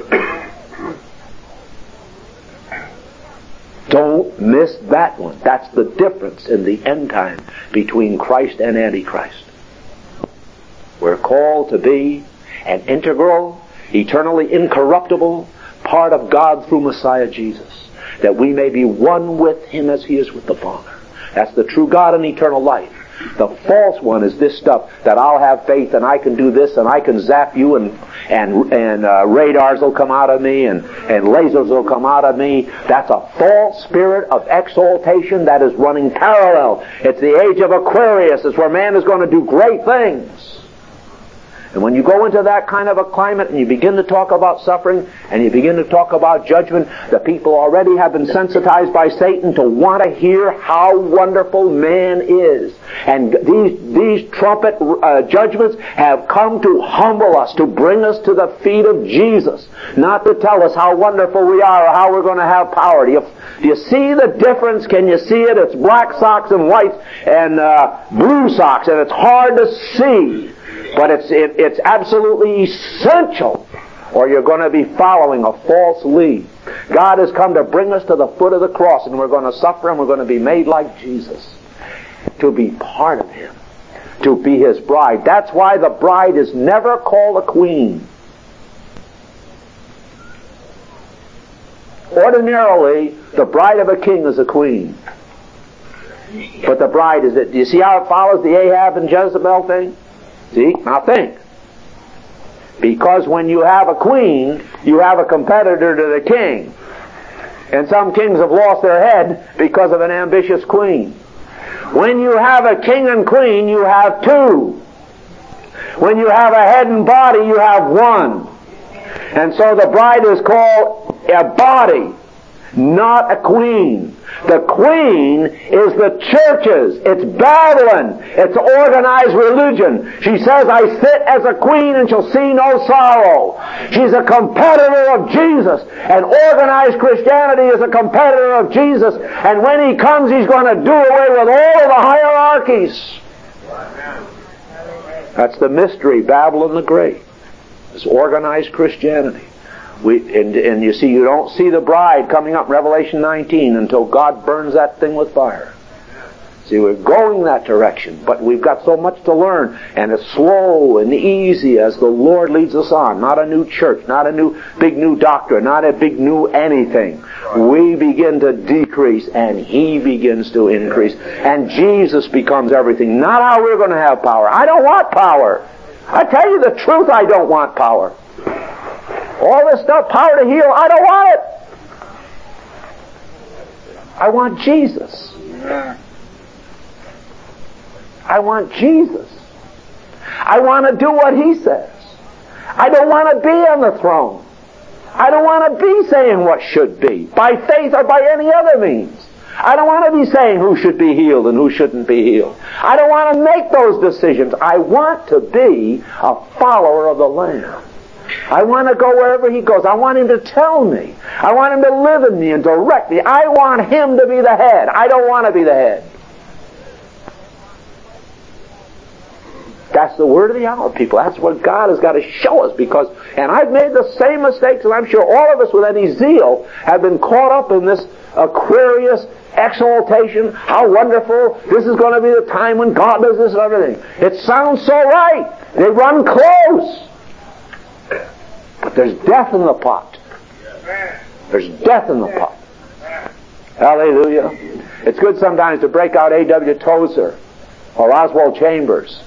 Don't miss that one. That's the difference in the end time between Christ and Antichrist. We're called to be an integral, eternally incorruptible part of God through Messiah Jesus, that we may be one with Him as He is with the Father. That's the true God and eternal life. The false one is this stuff that I'll have faith and I can do this and I can zap you and radars will come out of me and lasers will come out of me. That's a false spirit of exaltation that is running parallel. It's the age of Aquarius. It's where man is going to do great things. And when you go into that kind of a climate and you begin to talk about suffering and you begin to talk about judgment, the people already have been sensitized by Satan to want to hear how wonderful man is. And these trumpet judgments have come to humble us, to bring us to the feet of Jesus, not to tell us how wonderful we are or how we're going to have power. Do you see the difference? Can you see it? It's black socks and white and blue socks, and it's hard to see. But it's absolutely essential, or you're going to be following a false lead. God has come to bring us to the foot of the cross, and we're going to suffer and we're going to be made like Jesus, to be part of Him, to be His bride. That's why the bride is never called a queen. Ordinarily, the bride of a king is a queen. But the bride is it. Do you see how it follows the Ahab and Jezebel thing? See? Now think. Because when you have a queen, you have a competitor to the king. And some kings have lost their head because of an ambitious queen. When you have a king and queen, you have two. When you have a head and body, you have one. And so the bride is called a body, not a queen. The queen is the churches. It's Babylon. It's organized religion. She says, I sit as a queen and shall see no sorrow. She's a competitor of Jesus. And organized Christianity is a competitor of Jesus. And when He comes, He's going to do away with all of the hierarchies. That's the mystery, Babylon the Great. It's organized Christianity. And you see, you don't see the bride coming up in Revelation 19 until God burns that thing with fire. See, we're going that direction, but we've got so much to learn, and it's slow and easy as the Lord leads us on. Not a new church, not a big new doctrine, not a big new anything. We begin to decrease, and He begins to increase, and Jesus becomes everything. Not how we're going to have power. I don't want power. I tell you the truth, I don't want power. All this stuff, power to heal, I don't want it. I want Jesus. I want Jesus. I want to do what He says. I don't want to be on the throne. I don't want to be saying what should be, by faith or by any other means. I don't want to be saying who should be healed and who shouldn't be healed. I don't want to make those decisions. I want to be a follower of the Lamb. I want to go wherever He goes. I want Him to tell me. I want Him to live in me and direct me. I want Him to be the head. I don't want to be the head. That's the word of the hour, people. That's what God has got to show us, because, and I've made the same mistakes, and I'm sure all of us with any zeal have been caught up in this Aquarius exaltation. How wonderful. This is going to be the time when God does this and everything. It sounds so right. They run close. But there's death in the pot. There's death in the pot. Hallelujah. It's good sometimes to break out A.W. Tozer or Oswald Chambers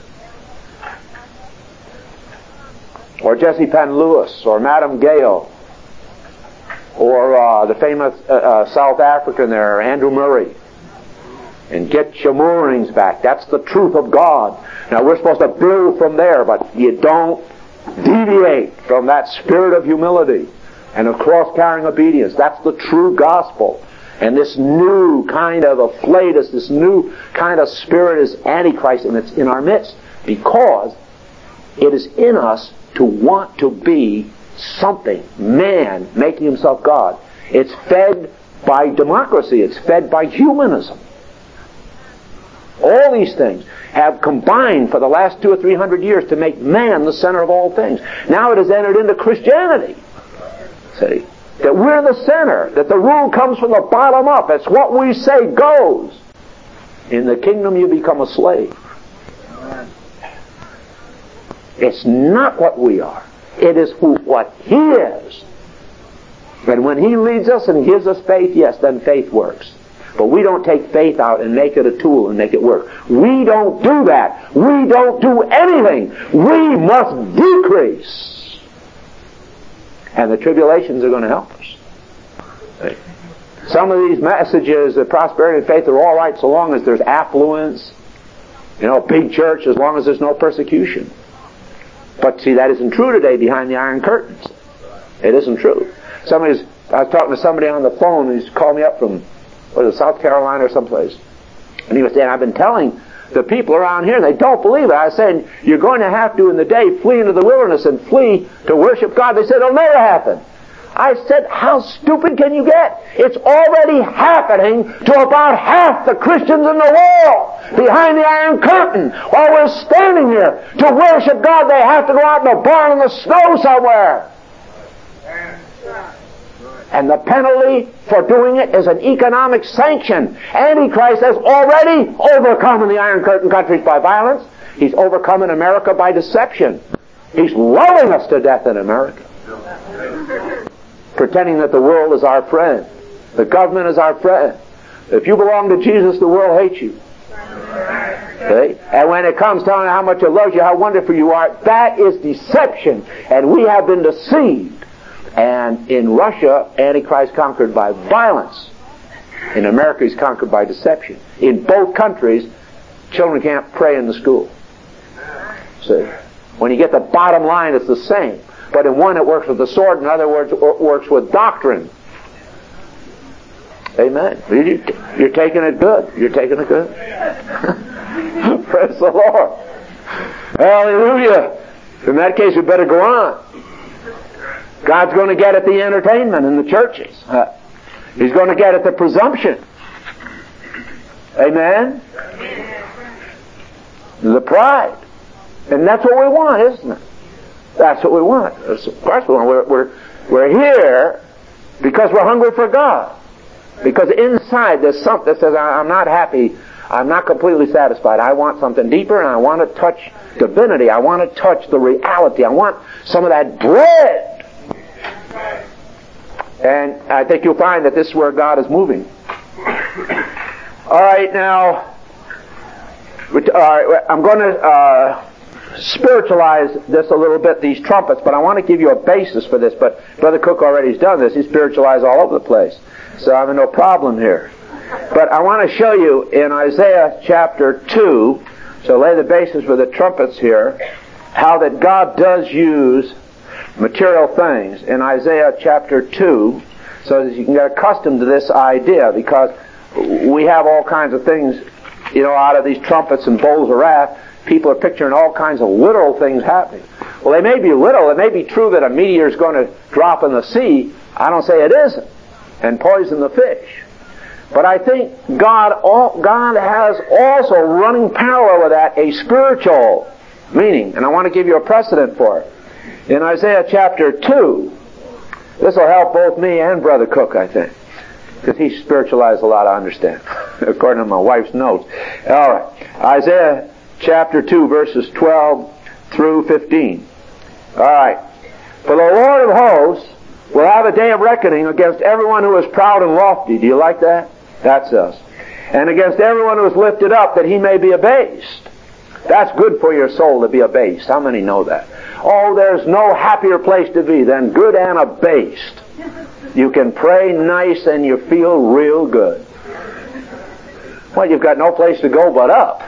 or Jesse Penn Lewis or Madame Gale or the famous South African there, Andrew Murray, and get your moorings back. That's the truth of God. Now we're supposed to build from there, but you don't deviate from that spirit of humility and of cross-carrying obedience. That's the true gospel. And this new kind of afflatus, this new kind of spirit is Antichrist, and it's in our midst because it is in us to want to be something, man making himself God. It's fed by democracy. It's fed by humanism. All these things have combined for the last 200 or 300 years to make man the center of all things. Now it has entered into Christianity. See? That we're the center. That the rule comes from the bottom up. It's what we say goes. In the kingdom you become a slave. It's not what we are. It is what He is. And when He leads us and gives us faith, yes, then faith works. But we don't take faith out and make it a tool and make it work. We don't do that. We don't do anything. We must decrease. And the tribulations are going to help us. Some of these messages of prosperity and faith are all right so long as there's affluence, big church, as long as there's no persecution. But see, that isn't true today behind the iron curtains. It isn't true. I was talking to somebody on the phone, he's called me up from South Carolina or someplace. And he was saying, I've been telling the people around here, and they don't believe it. I was saying, you're going to have to in the day flee into the wilderness and flee to worship God. They said, it'll never happen. I said, how stupid can you get? It's already happening to about half the Christians in the world behind the iron curtain. While we're standing here to worship God, they have to go out in a barn in the snow somewhere. And the penalty for doing it is an economic sanction. Antichrist has already overcome in the Iron Curtain countries by violence. He's overcome in America by deception. He's lulling us to death in America. Pretending that the world is our friend. The government is our friend. If you belong to Jesus, the world hates you. Okay? And when it comes telling how much it loves you, how wonderful you are, that is deception. And we have been deceived. And in Russia, Antichrist conquered by violence. In America, he's conquered by deception. In both countries, children can't pray in the school. See? When you get the bottom line, it's the same. But in one, it works with the sword. In other words, it works with doctrine. Amen. You're taking it good. You're taking it good. Praise the Lord. Hallelujah. In that case, we better go on. God's going to get at the entertainment in the churches. He's going to get at the presumption. Amen? The pride. And that's what we want, isn't it? That's what we want. Of course we want. We're here because we're hungry for God. Because inside there's something that says, I'm not happy. I'm not completely satisfied. I want something deeper, and I want to touch divinity. I want to touch the reality. I want some of that bread. And I think you'll find that this is where God is moving. All right, now, I'm going to spiritualize this a little bit, these trumpets, but I want to give you a basis for this. But Brother Cook already has done this. He's spiritualized all over the place. So I have no problem here. But I want to show you in Isaiah chapter 2, so lay the basis for the trumpets here, how that God does use material things in Isaiah chapter 2, so that you can get accustomed to this idea, because we have all kinds of things, out of these trumpets and bowls of wrath. People are picturing all kinds of literal things happening. Well, they may be literal. It may be true that a meteor is going to drop in the sea. I don't say it isn't, and poison the fish. But I think God has also running parallel with that a spiritual meaning, and I want to give you a precedent for it. In Isaiah chapter 2, this will help both me and Brother Cook, I think, because he spiritualized a lot, I understand, according to my wife's notes. All right, Isaiah chapter 2, verses 12 through 15. All right. For the Lord of hosts will have a day of reckoning against everyone who is proud and lofty. Do you like that? That's us. And against everyone who is lifted up, that he may be abased. That's good for your soul to be abased. How many know that? Oh, there's no happier place to be than good and abased. You can pray nice and you feel real good. Well, you've got no place to go but up.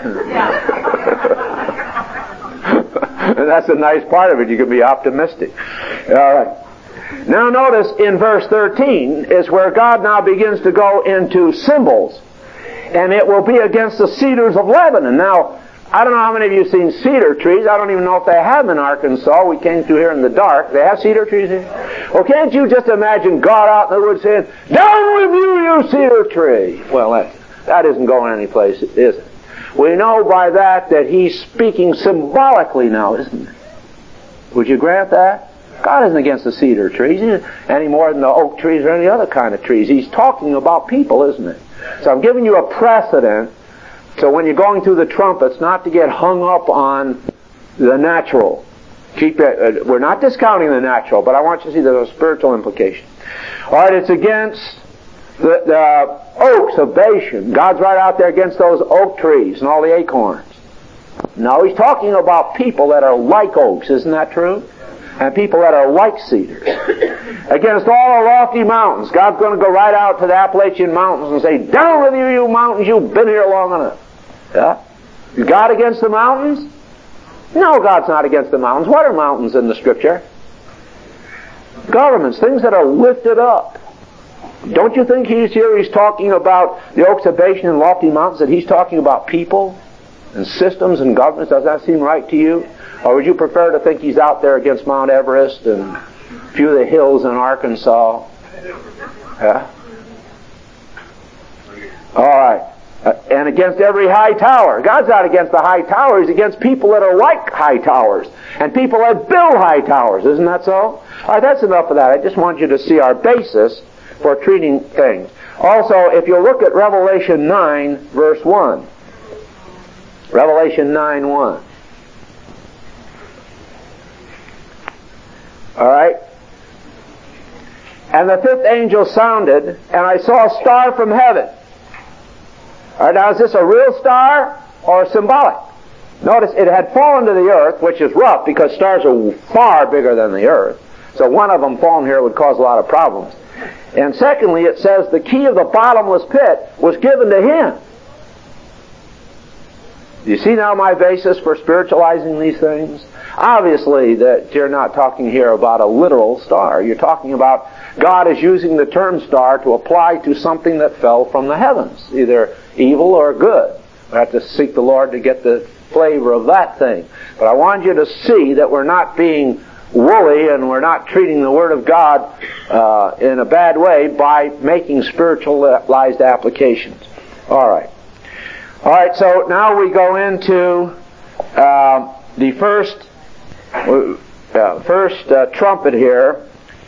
And that's a nice part of it. You can be optimistic. All right. Now notice in verse 13 is where God now begins to go into symbols. And it will be against the cedars of Lebanon. Now, I don't know how many of you have seen cedar trees. I don't even know if they have them in Arkansas. We came through here in the dark. They have cedar trees here? Well, can't you just imagine God out in the woods saying, "Down with you, you cedar tree"? Well, that isn't going any place, is it? We know by that He's speaking symbolically now, isn't it? Would you grant that? God isn't against the cedar trees any more than the oak trees or any other kind of trees. He's talking about people, isn't it? So I'm giving you a precedent, so when you're going through the trumpets, not to get hung up on the natural. We're not discounting the natural, but I want you to see there's a spiritual implication. All right, it's against the oaks of Bashan. God's right out there against those oak trees and all the acorns. No, He's talking about people that are like oaks, isn't that true? And people that are like cedars. Against all the lofty mountains. God's going to go right out to the Appalachian Mountains and say, "Down with you, you mountains, you've been here long enough." Yeah? Is God against the mountains? No, God's not against the mountains. What are mountains in the Scripture? Governments, things that are lifted up. Don't you think He's talking about the oaks of Bashan and lofty mountains, that He's talking about people and systems and governments? Does that seem right to you? Or would you prefer to think He's out there against Mount Everest and a few of the hills in Arkansas? Yeah? All right. And against every high tower. God's not against the high towers. He's against people that are like high towers. And people that build high towers. Isn't that so? All right, that's enough of that. I just want you to see our basis for treating things. Also, if you look at Revelation 9, verse 1. Revelation 9:1. All right? And the fifth angel sounded, and I saw a star from heaven. All right, now is this a real star or symbolic? Notice it had fallen to the earth, which is rough because stars are far bigger than the earth. So one of them falling here would cause a lot of problems. And secondly, it says the key of the bottomless pit was given to him. Do you see now my basis for spiritualizing these things? Obviously that you're not talking here about a literal star. You're talking about God is using the term star to apply to something that fell from the heavens, either evil or good. We have to seek the Lord to get the flavor of that thing. But I want you to see that we're not being woolly and we're not treating the Word of God in a bad way by making spiritualized applications. All right. All right, so now we go into the first trumpet here.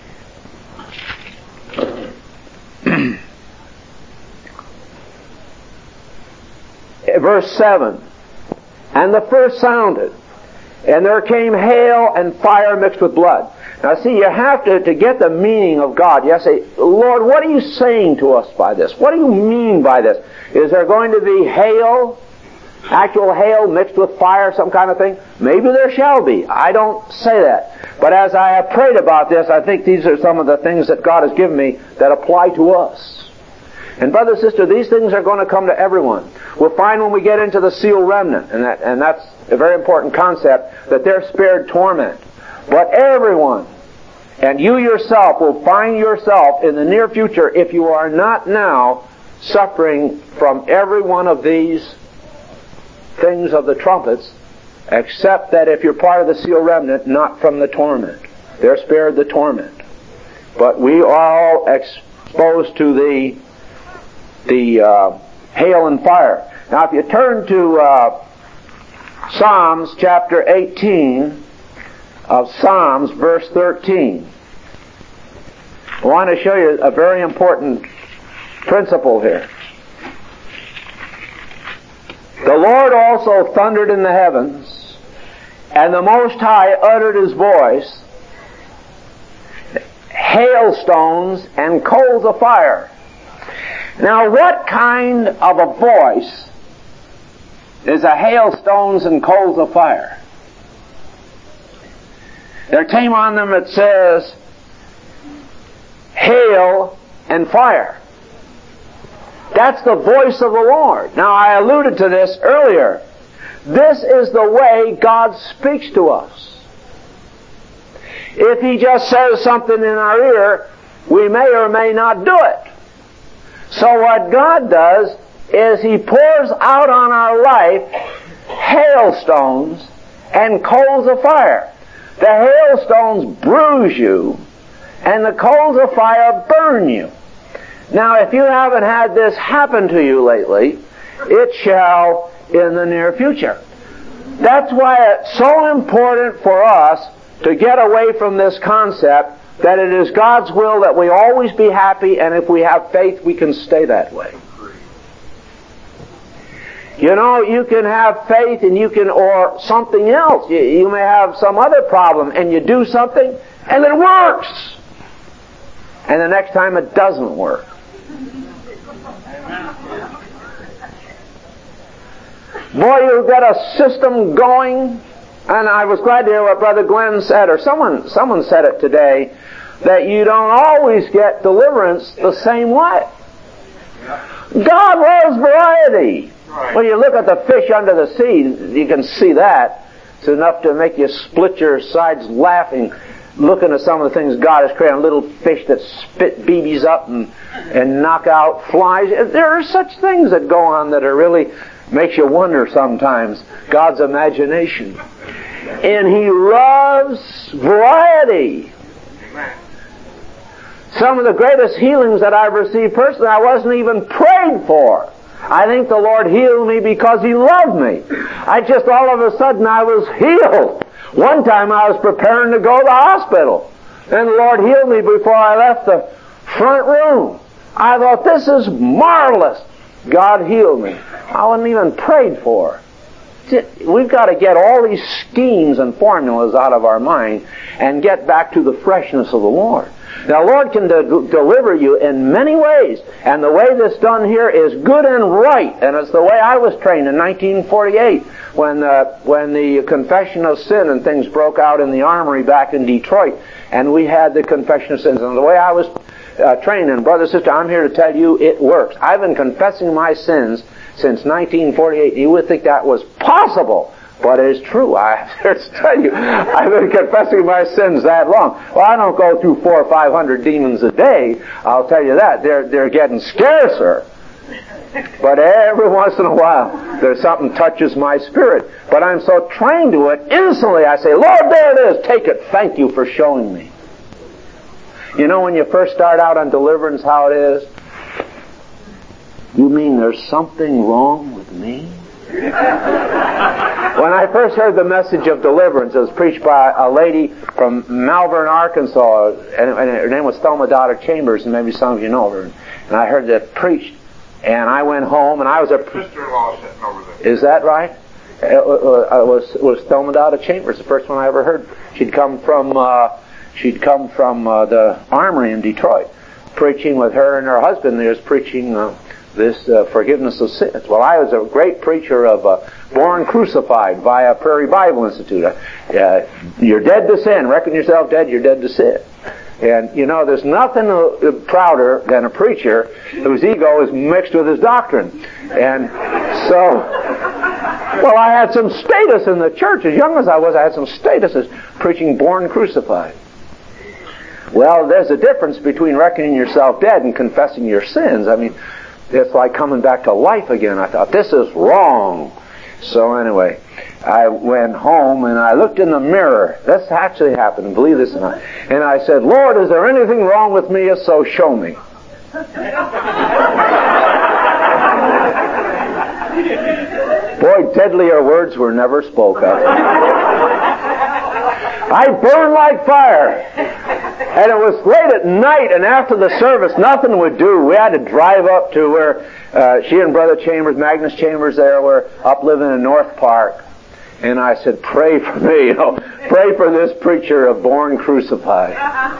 Verse 7. And the first sounded, and there came hail and fire mixed with blood. Now see, you have to get the meaning of God. You have to say, "Lord, what are you saying to us by this? What do you mean by this? Is there going to be hail, actual hail mixed with fire, some kind of thing? Maybe there shall be. I don't say that. But as I have prayed about this, I think these are some of the things that God has given me that apply to us. And brother and sister, these things are going to come to everyone. We'll find when we get into the sealed remnant, and that's a very important concept, that they're spared torment. But everyone, and you yourself will find yourself in the near future, if you are not now suffering from every one of these things of the trumpets, except that if you're part of the sealed remnant, not from the torment. They're spared the torment. But we are all exposed to the hail and fire. Now if you turn to Psalms chapter 18 of Psalms, verse 13. I want to show you a very important principle here. The Lord also thundered in the heavens, and the Most High uttered His voice, hailstones and coals of fire. Now what kind of a voice is a hailstones and coals of fire? There came on them, it says, hail and fire. That's the voice of the Lord. Now I alluded to this earlier. This is the way God speaks to us. If He just says something in our ear, we may or may not do it. So what God does is He pours out on our life hailstones and coals of fire. The hailstones bruise you, and the coals of fire burn you. Now, if you haven't had this happen to you lately, it shall in the near future. That's why it's so important for us to get away from this concept that it is God's will that we always be happy, and if we have faith, we can stay that way. You know, you can have faith and you can, or something else. You may have some other problem and you do something and it works. And the next time it doesn't work. Boy, you've got a system going. And I was glad to hear what Brother Glenn said, or someone said it today, that you don't always get deliverance the same way. God loves variety. Right. When you look at the fish under the sea, you can see that. It's enough to make you split your sides laughing, looking at some of the things God has created. Little fish that spit BBs up and knock out flies. There are such things that go on that are really makes you wonder sometimes, God's imagination. And He loves variety. Some of the greatest healings that I've received personally, I wasn't even prayed for. I think the Lord healed me because He loved me. I just all of a sudden I was healed. One time I was preparing to go to the hospital, and the Lord healed me before I left the front room. I thought, this is marvelous. God healed me. I wasn't even prayed for. We've got to get all these schemes and formulas out of our mind and get back to the freshness of the Lord. Now, the Lord can deliver you in many ways, and the way this done here is good and right, and it's the way I was trained in 1948 when the confession of sin and things broke out in the armory back in Detroit, and we had the confession of sins, and the way I was trained, and brother, sister, I'm here to tell you it works. I've been confessing my sins since 1948. You would think that was possible, but it is true. I have to tell you, I've been confessing my sins that long. Well, I don't go through 400 or 500 demons a day. I'll tell you that. They're getting scarcer. But every once in a while, there's something touches my spirit. But I'm so trained to it, instantly I say, Lord, there it is. Take it. Thank you for showing me. You know when you first start out on deliverance how it is? You mean there's something wrong with me? When I first heard the message of deliverance, it was preached by a lady from Malvern, Arkansas, and her name was Thelma Daughter Chambers, and maybe some of you know her. And I heard that preached, and I went home, and I was a sister-in-law sitting over there. Is that right? It was Thelma Daughter Chambers, the first one I ever heard. She'd come from the armory in Detroit, preaching with her and her husband. They was preaching this forgiveness of sins. Well, I was a great preacher of Born Crucified via Prairie Bible Institute. You're dead to sin. Reckon yourself dead, you're dead to sin. And, you know, there's nothing prouder than a preacher whose ego is mixed with his doctrine. And so, well, I had some status in the church. As young as I was, I had some status as preaching Born Crucified. Well, there's a difference between reckoning yourself dead and confessing your sins. I mean, it's like coming back to life again. I thought, this is wrong. So anyway, I went home and I looked in the mirror. This actually happened, believe this or not. And I said, Lord, is there anything wrong with me? If so, show me. Boy, deadlier words were never spoken. I burned like fire. And it was late at night, and after the service, nothing would do. We had to drive up to where she and Brother Chambers, Magnus Chambers there, were up living in North Park. And I said, pray for me, pray for this preacher of Born Crucified.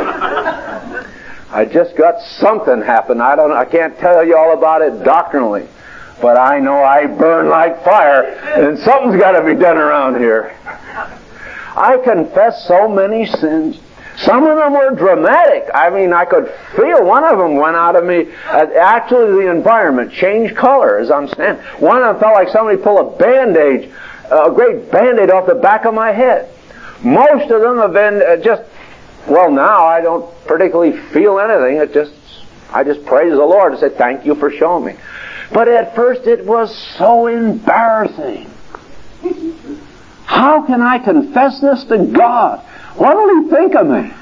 I just got something happen. I can't tell you all about it doctrinally. But I know I burn like fire, and something's got to be done around here. I confessed so many sins. Some of them were dramatic. I mean, I could feel one of them went out of me. Actually, the environment changed color as I'm standing. One of them felt like somebody pulled a Band-Aid, a great Band-Aid off the back of my head. Most of them have been well, now I don't particularly feel anything. I just praise the Lord and say, thank you for showing me. But at first it was so embarrassing. How can I confess this to God? What will He think of me?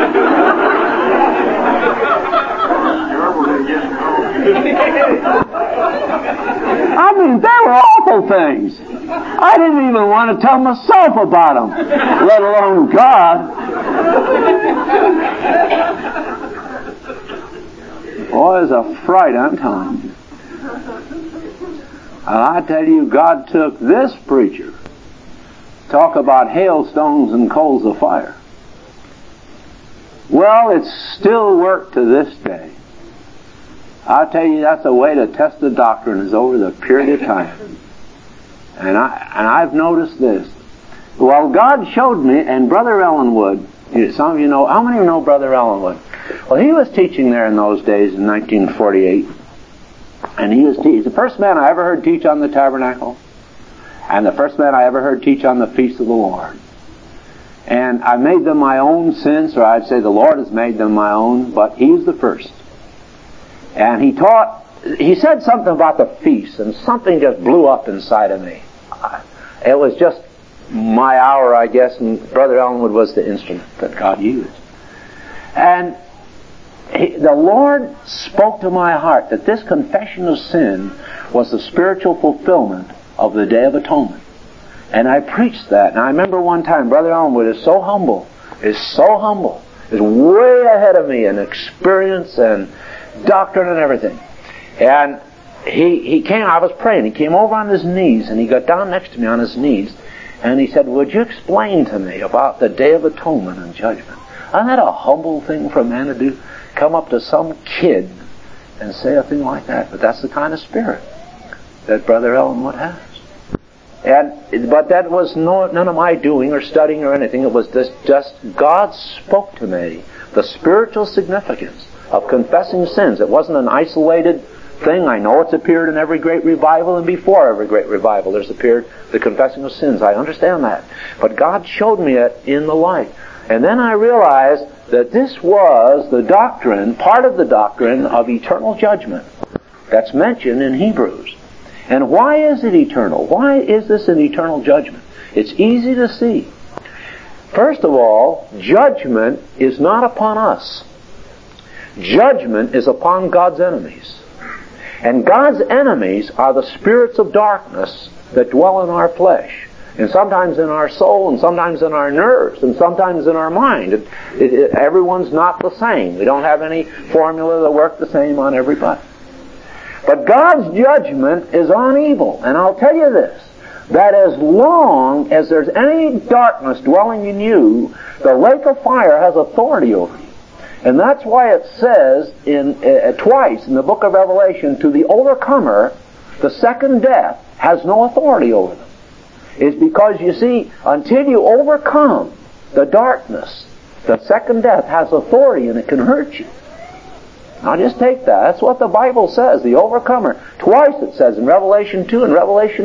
I mean, they were awful things. I didn't even want to tell myself about them, let alone God. Boy, it's a fright, I'm telling you. And I tell you, God took this preacher. Talk about hailstones and coals of fire. Well, it's still work to this day. I'll tell you, that's a way to test the doctrine, is over the period of time. And I've noticed this. Well, God showed me, and Brother Ellenwood, some of you know, how many of you know Brother Ellenwood? Well, he was teaching there in those days in 1948. And he's the first man I ever heard teach on the tabernacle. And the first man I ever heard teach on the feast of the Lord. And I made them my own since, or I'd say the Lord has made them my own, but he's the first. And he said something about the feast, and something just blew up inside of me. It was just my hour, I guess, and Brother Ellenwood was the instrument that God used. And the Lord spoke to my heart that this confession of sin was the spiritual fulfillment of the Day of Atonement. And I preached that. And I remember one time, Brother Ellenwood is way ahead of me in experience and doctrine and everything. And he came, I was praying, he came over on his knees, and he got down next to me on his knees, and he said, would you explain to me about the Day of Atonement and Judgment? Isn't that a humble thing for a man to do? Come up to some kid and say a thing like that. But that's the kind of spirit that Brother Ellenwood has. But that was none of my doing or studying or anything. It was just God spoke to me the spiritual significance of confessing sins. It wasn't an isolated thing. I know it's appeared in every great revival, and before every great revival there's appeared the confessing of sins. I understand that. But God showed me it in the light. And then I realized that this was the doctrine, part of the doctrine of eternal judgment that's mentioned in Hebrews. And why is it eternal? Why is this an eternal judgment? It's easy to see. First of all, judgment is not upon us. Judgment is upon God's enemies. And God's enemies are the spirits of darkness that dwell in our flesh. And sometimes in our soul, and sometimes in our nerves, and sometimes in our mind. Everyone's not the same. We don't have any formula that works the same on everybody. But God's judgment is on evil. And I'll tell you this, that as long as there's any darkness dwelling in you, the lake of fire has authority over you. And that's why it says twice in the book of Revelation, to the overcomer, the second death has no authority over them. It's because, you see, until you overcome the darkness, the second death has authority and it can hurt you. Now just take that. That's what the Bible says, the overcomer. Twice it says in Revelation 2 and Revelation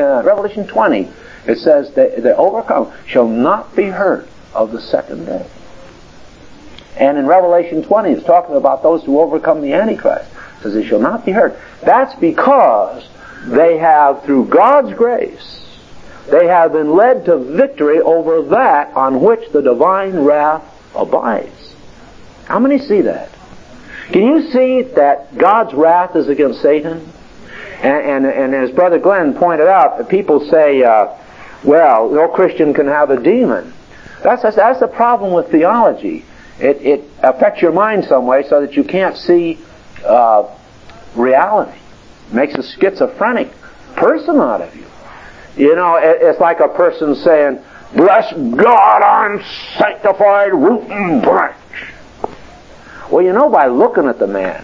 20, it says the overcomer shall not be hurt of the second death. And in Revelation 20 it's talking about those who overcome the Antichrist. says it shall not be hurt. That's because they have, through God's grace, they have been led to victory over that on which the divine wrath abides. How many see that? Can you see that God's wrath is against Satan? And as Brother Glenn pointed out, people say, well, no Christian can have a demon. That's the problem with theology. It affects your mind some way so that you can't see reality. It makes a schizophrenic person out of you. You know, it's like a person saying, bless God, I'm sanctified root and branch. Well, you know by looking at the man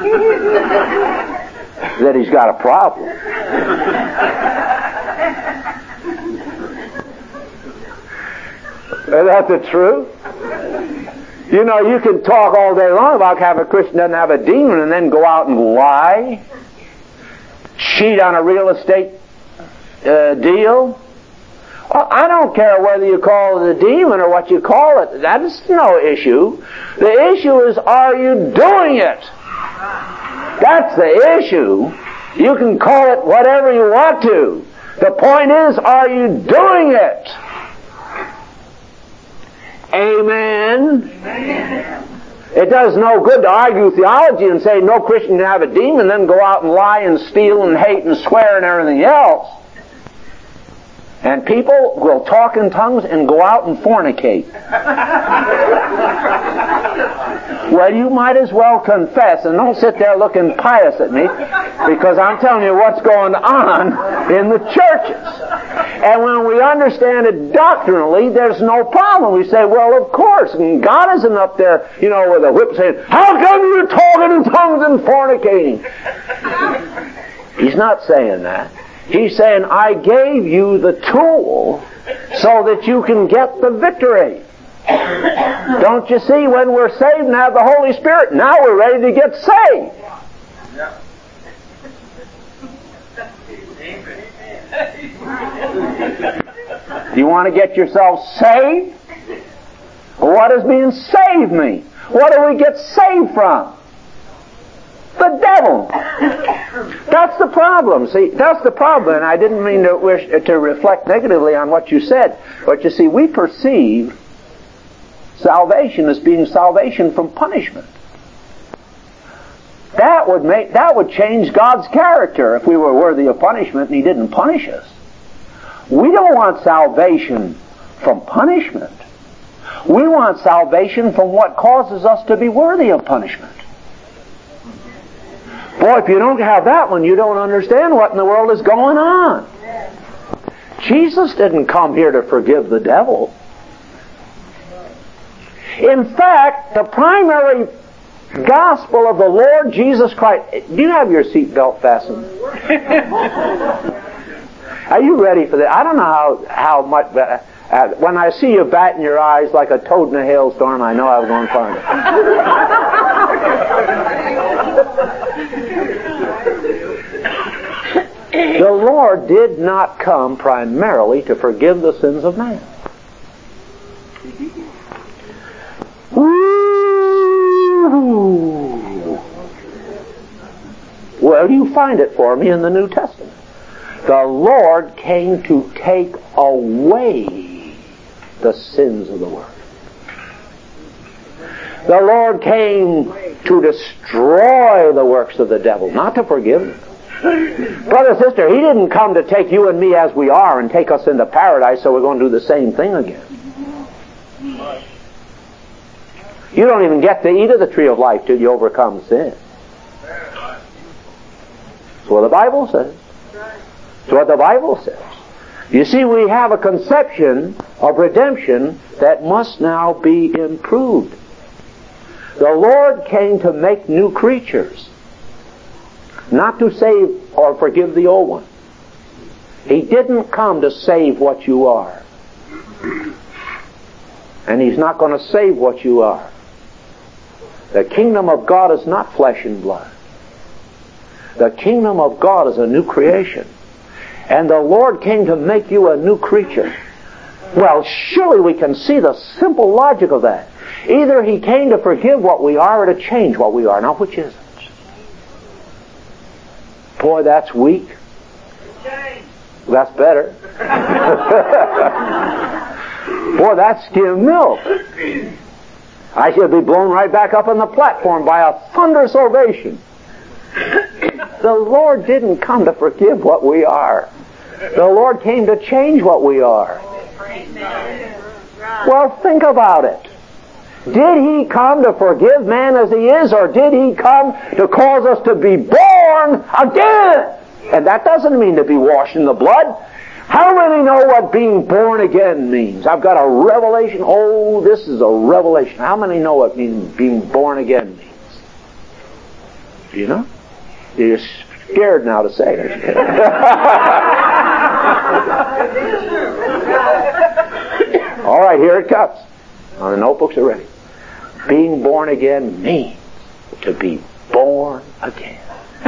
that he's got a problem. Is that the truth? You know, you can talk all day long about how a Christian doesn't have a demon and then go out and lie, cheat on a real estate deal. Well, I don't care whether you call it a demon or what you call it. That's no issue. The issue is, are you doing it? That's the issue. You can call it whatever you want to. The point is, are you doing it? Amen. Amen. It does no good to argue theology and say no Christian can have a demon, then go out and lie and steal and hate and swear and everything else. And people will talk in tongues and go out and fornicate. Well, you might as well confess and don't sit there looking pious at me, because I'm telling you what's going on in the churches. And when we understand it doctrinally, there's no problem. We say, well, of course, and God isn't up there, you know, with a whip saying, how come you're talking in tongues and fornicating? He's not saying that. He's saying, I gave you the tool so that you can get the victory. Don't you see, when we're saved and have the Holy Spirit, now we're ready to get saved. Do you want to get yourself saved? What does being saved mean? What do we get saved from? The devil. That's the problem. See, that's the problem. And I didn't mean to reflect negatively on what you said. But you see, we perceive salvation as being salvation from punishment. That would change God's character if we were worthy of punishment and He didn't punish us. We don't want salvation from punishment. We want salvation from what causes us to be worthy of punishment. Boy, if you don't have that one, you don't understand what in the world is going on. Jesus didn't come here to forgive the devil. In fact, the primary gospel of the Lord Jesus Christ... Do you have your seatbelt fastened? Are you ready for that? I don't know how much... when I see you batting your eyes like a toad in a hailstorm, I know I was going far. The Lord did not come primarily to forgive the sins of man. Ooh. Well, you find it for me in the New Testament. The Lord came to take away the sins of the world. The Lord came to destroy the works of the devil, not to forgive them. Brother, sister, He didn't come to take you and me as we are and take us into paradise so we're going to do the same thing again. You don't even get to eat of the tree of life till you overcome sin. That's what the Bible says. That's what the Bible says. You see, we have a conception of redemption that must now be improved. The Lord came to make new creatures, not to save or forgive the old one. He didn't come to save what you are. And He's not going to save what you are. The kingdom of God is not flesh and blood. The kingdom of God is a new creation. And the Lord came to make you a new creature. Well, surely we can see the simple logic of that. Either He came to forgive what we are or to change what we are. Now, which is it? Boy, that's weak. That's better. Boy, that's skim milk. I should be blown right back up on the platform by a thunderous ovation. The Lord didn't come to forgive what we are. The Lord came to change what we are. Well, think about it. Did He come to forgive man as he is, or did He come to cause us to be born again? And that doesn't mean to be washed in the blood. How many know what being born again means? I've got a revelation. Oh, this is a revelation. How many know what being born again means? Do you know? You're scared now to say it. All right, here it comes. The notebooks are ready. Being born again means to be born again.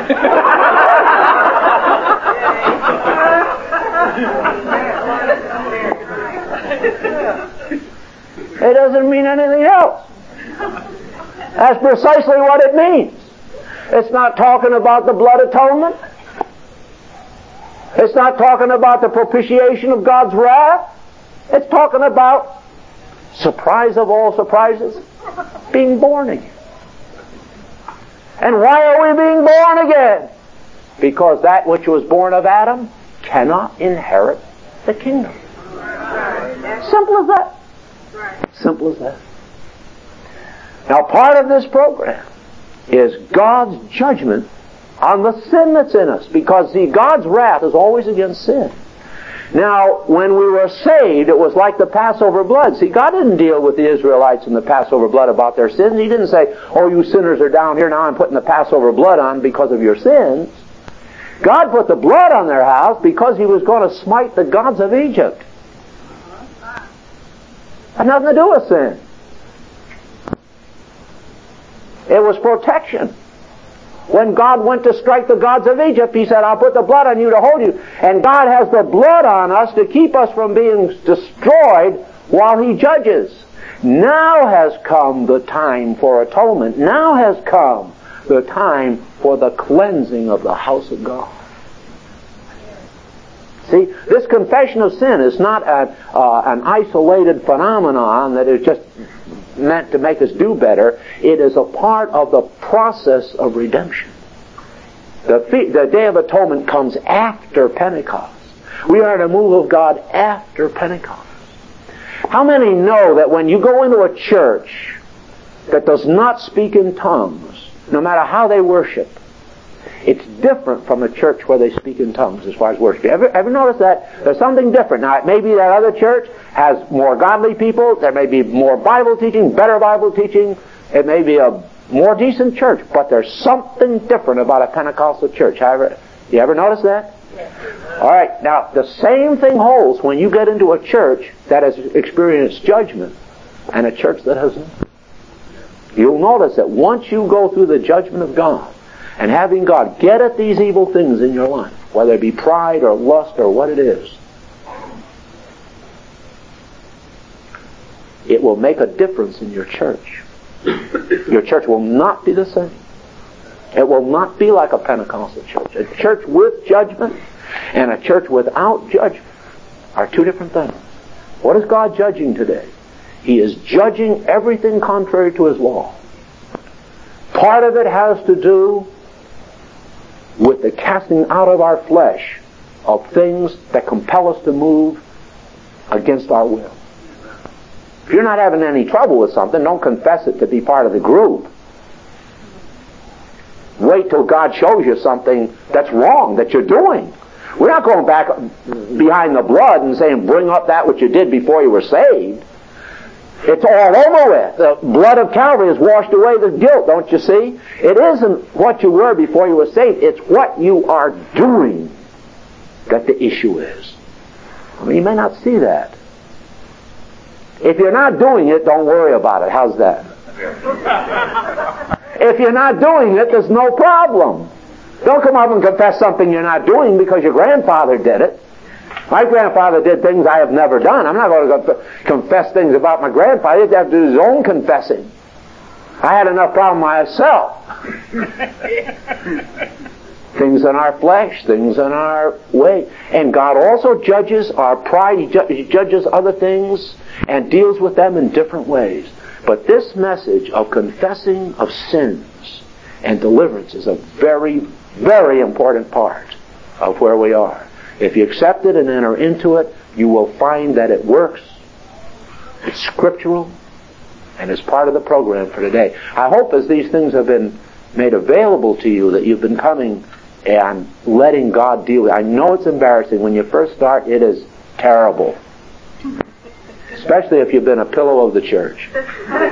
It doesn't mean anything else. That's precisely what it means. It's not talking about the blood atonement. It's not talking about the propitiation of God's wrath. It's talking about, surprise of all surprises, being born again. And why are we being born again? Because that which was born of Adam cannot inherit the kingdom. Simple as that. Simple as that. Now, part of this program is God's judgment on the sin that's in us. Because, see, God's wrath is always against sin. Now, when we were saved, it was like the Passover blood. See, God didn't deal with the Israelites in the Passover blood about their sins. He didn't say, oh, you sinners are down here, now I'm putting the Passover blood on because of your sins. God put the blood on their house because He was going to smite the gods of Egypt. Had nothing to do with sin. It was protection. When God went to strike the gods of Egypt, He said, I'll put the blood on you to hold you. And God has the blood on us to keep us from being destroyed while He judges. Now has come the time for atonement. Now has come the time for the cleansing of the house of God. See, this confession of sin is not an isolated phenomenon that is just meant to make us do better. It is a part of the process of redemption. The Day of Atonement comes after Pentecost. We are in a move of God after Pentecost. How many know that when you go into a church that does not speak in tongues, no matter how they worship, it's different from a church where they speak in tongues as far as worship. Ever notice that? There's something different. Now, it may be that other church has more godly people. There may be more Bible teaching, better Bible teaching. It may be a more decent church. But there's something different about a Pentecostal church. You ever notice that? Yes. All right. Now, the same thing holds when you get into a church that has experienced judgment and a church that hasn't. You'll notice that once you go through the judgment of God, and having God get at these evil things in your life, whether it be pride or lust or what it is, it will make a difference in your church. Your church will not be the same. It will not be like a Pentecostal church. A church with judgment and a church without judgment are two different things. What is God judging today? He is judging everything contrary to His law. Part of it has to do with the casting out of our flesh of things that compel us to move against our will. If you're not having any trouble with something, don't confess it to be part of the group. Wait till God shows you something that's wrong, that you're doing. We're not going back behind the blood and saying, bring up that which you did before you were saved. It's all over with. The blood of Calvary has washed away the guilt, don't you see? It isn't what you were before you were saved. It's what you are doing that the issue is. I mean, you may not see that. If you're not doing it, don't worry about it. How's that? If you're not doing it, there's no problem. Don't come up and confess something you're not doing because your grandfather did it. My grandfather did things I have never done. I'm not going to confess things about my grandfather. He'd have to do his own confessing. I had enough problem myself. things in our flesh, things in our way. And God also judges our pride. He judges other things and deals with them in different ways. But this message of confessing of sins and deliverance is a very, very important part of where we are. If you accept it and enter into it, you will find that it works. It's scriptural, and it's part of the program for today. I hope as these things have been made available to you that you've been coming and letting God deal with it. I know it's embarrassing. When you first start, it is terrible. Especially if you've been a pillow of the church. Boy,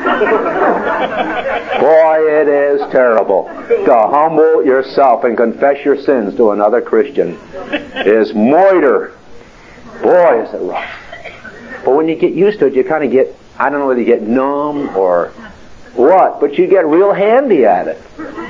it is terrible to humble yourself and confess your sins to another Christian. It is moiter. Boy, is it rough. But when you get used to it, you kind of get, I don't know whether you get numb or what, but you get real handy at it.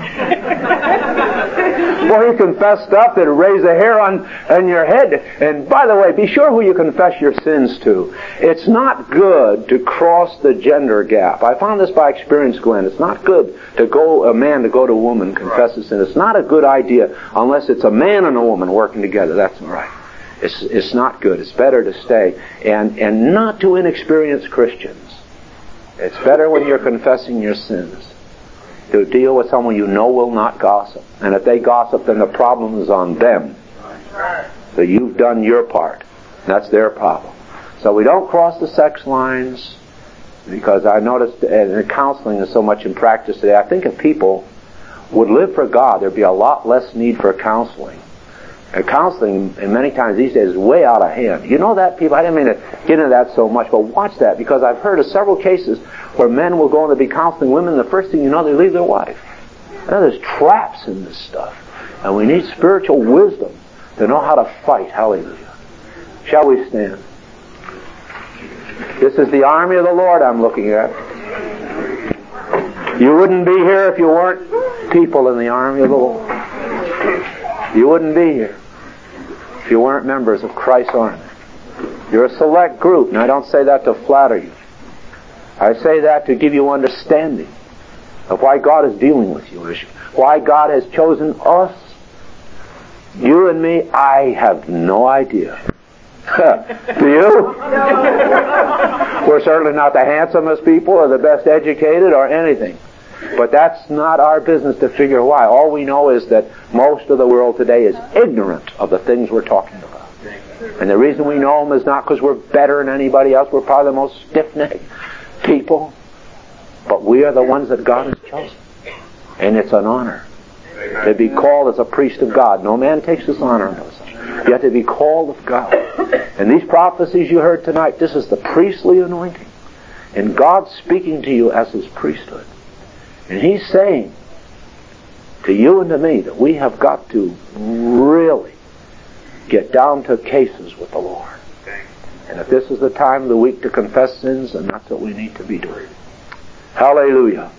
Boy, you confess stuff that'll raise a hair on your head. And by the way, be sure who you confess your sins to. It's not good to cross the gender gap. I found this by experience, Glenn. It's not good a man to go to a woman and confess his sin. It's not a good idea unless it's a man and a woman working together. That's all right. It's not good. It's better to stay. And not to inexperienced Christians. It's better when you're confessing your sins to deal with someone you know will not gossip. And if they gossip, then the problem is on them. So you've done your part. That's their problem. So we don't cross the sex lines, because I noticed counseling is so much in practice today. I think if people would live for God, there'd be a lot less need for counseling. And counseling, and many times these days, is way out of hand. You know that, people? I didn't mean to get into that so much, but watch that, because I've heard of several cases where men will go in to be counseling women, and the first thing you know, they leave their wife. Now, there's traps in this stuff. And we need spiritual wisdom to know how to fight. Hallelujah. Shall we stand? This is the army of the Lord I'm looking at. You wouldn't be here if you weren't people in the army of the Lord. You wouldn't be here if you weren't members of Christ's army. You're a select group, and I don't say that to flatter you. I say that to give you understanding of why God is dealing with you, why God has chosen us. You and me, I have no idea. Do you? We're certainly not the handsomest people or the best educated or anything. But that's not our business to figure why. All we know is that most of the world today is ignorant of the things we're talking about. And the reason we know them is not because we're better than anybody else. We're probably the most stiff-necked people. But we are the ones that God has chosen. And it's an honor to be called as a priest of God. No man takes this honor on himself. You have to be called of God. And these prophecies you heard tonight, this is the priestly anointing. And God's speaking to you as His priesthood. And He's saying to you and to me that we have got to really get down to cases with the Lord. And if this is the time of the week to confess sins, then that's what we need to be doing. Hallelujah.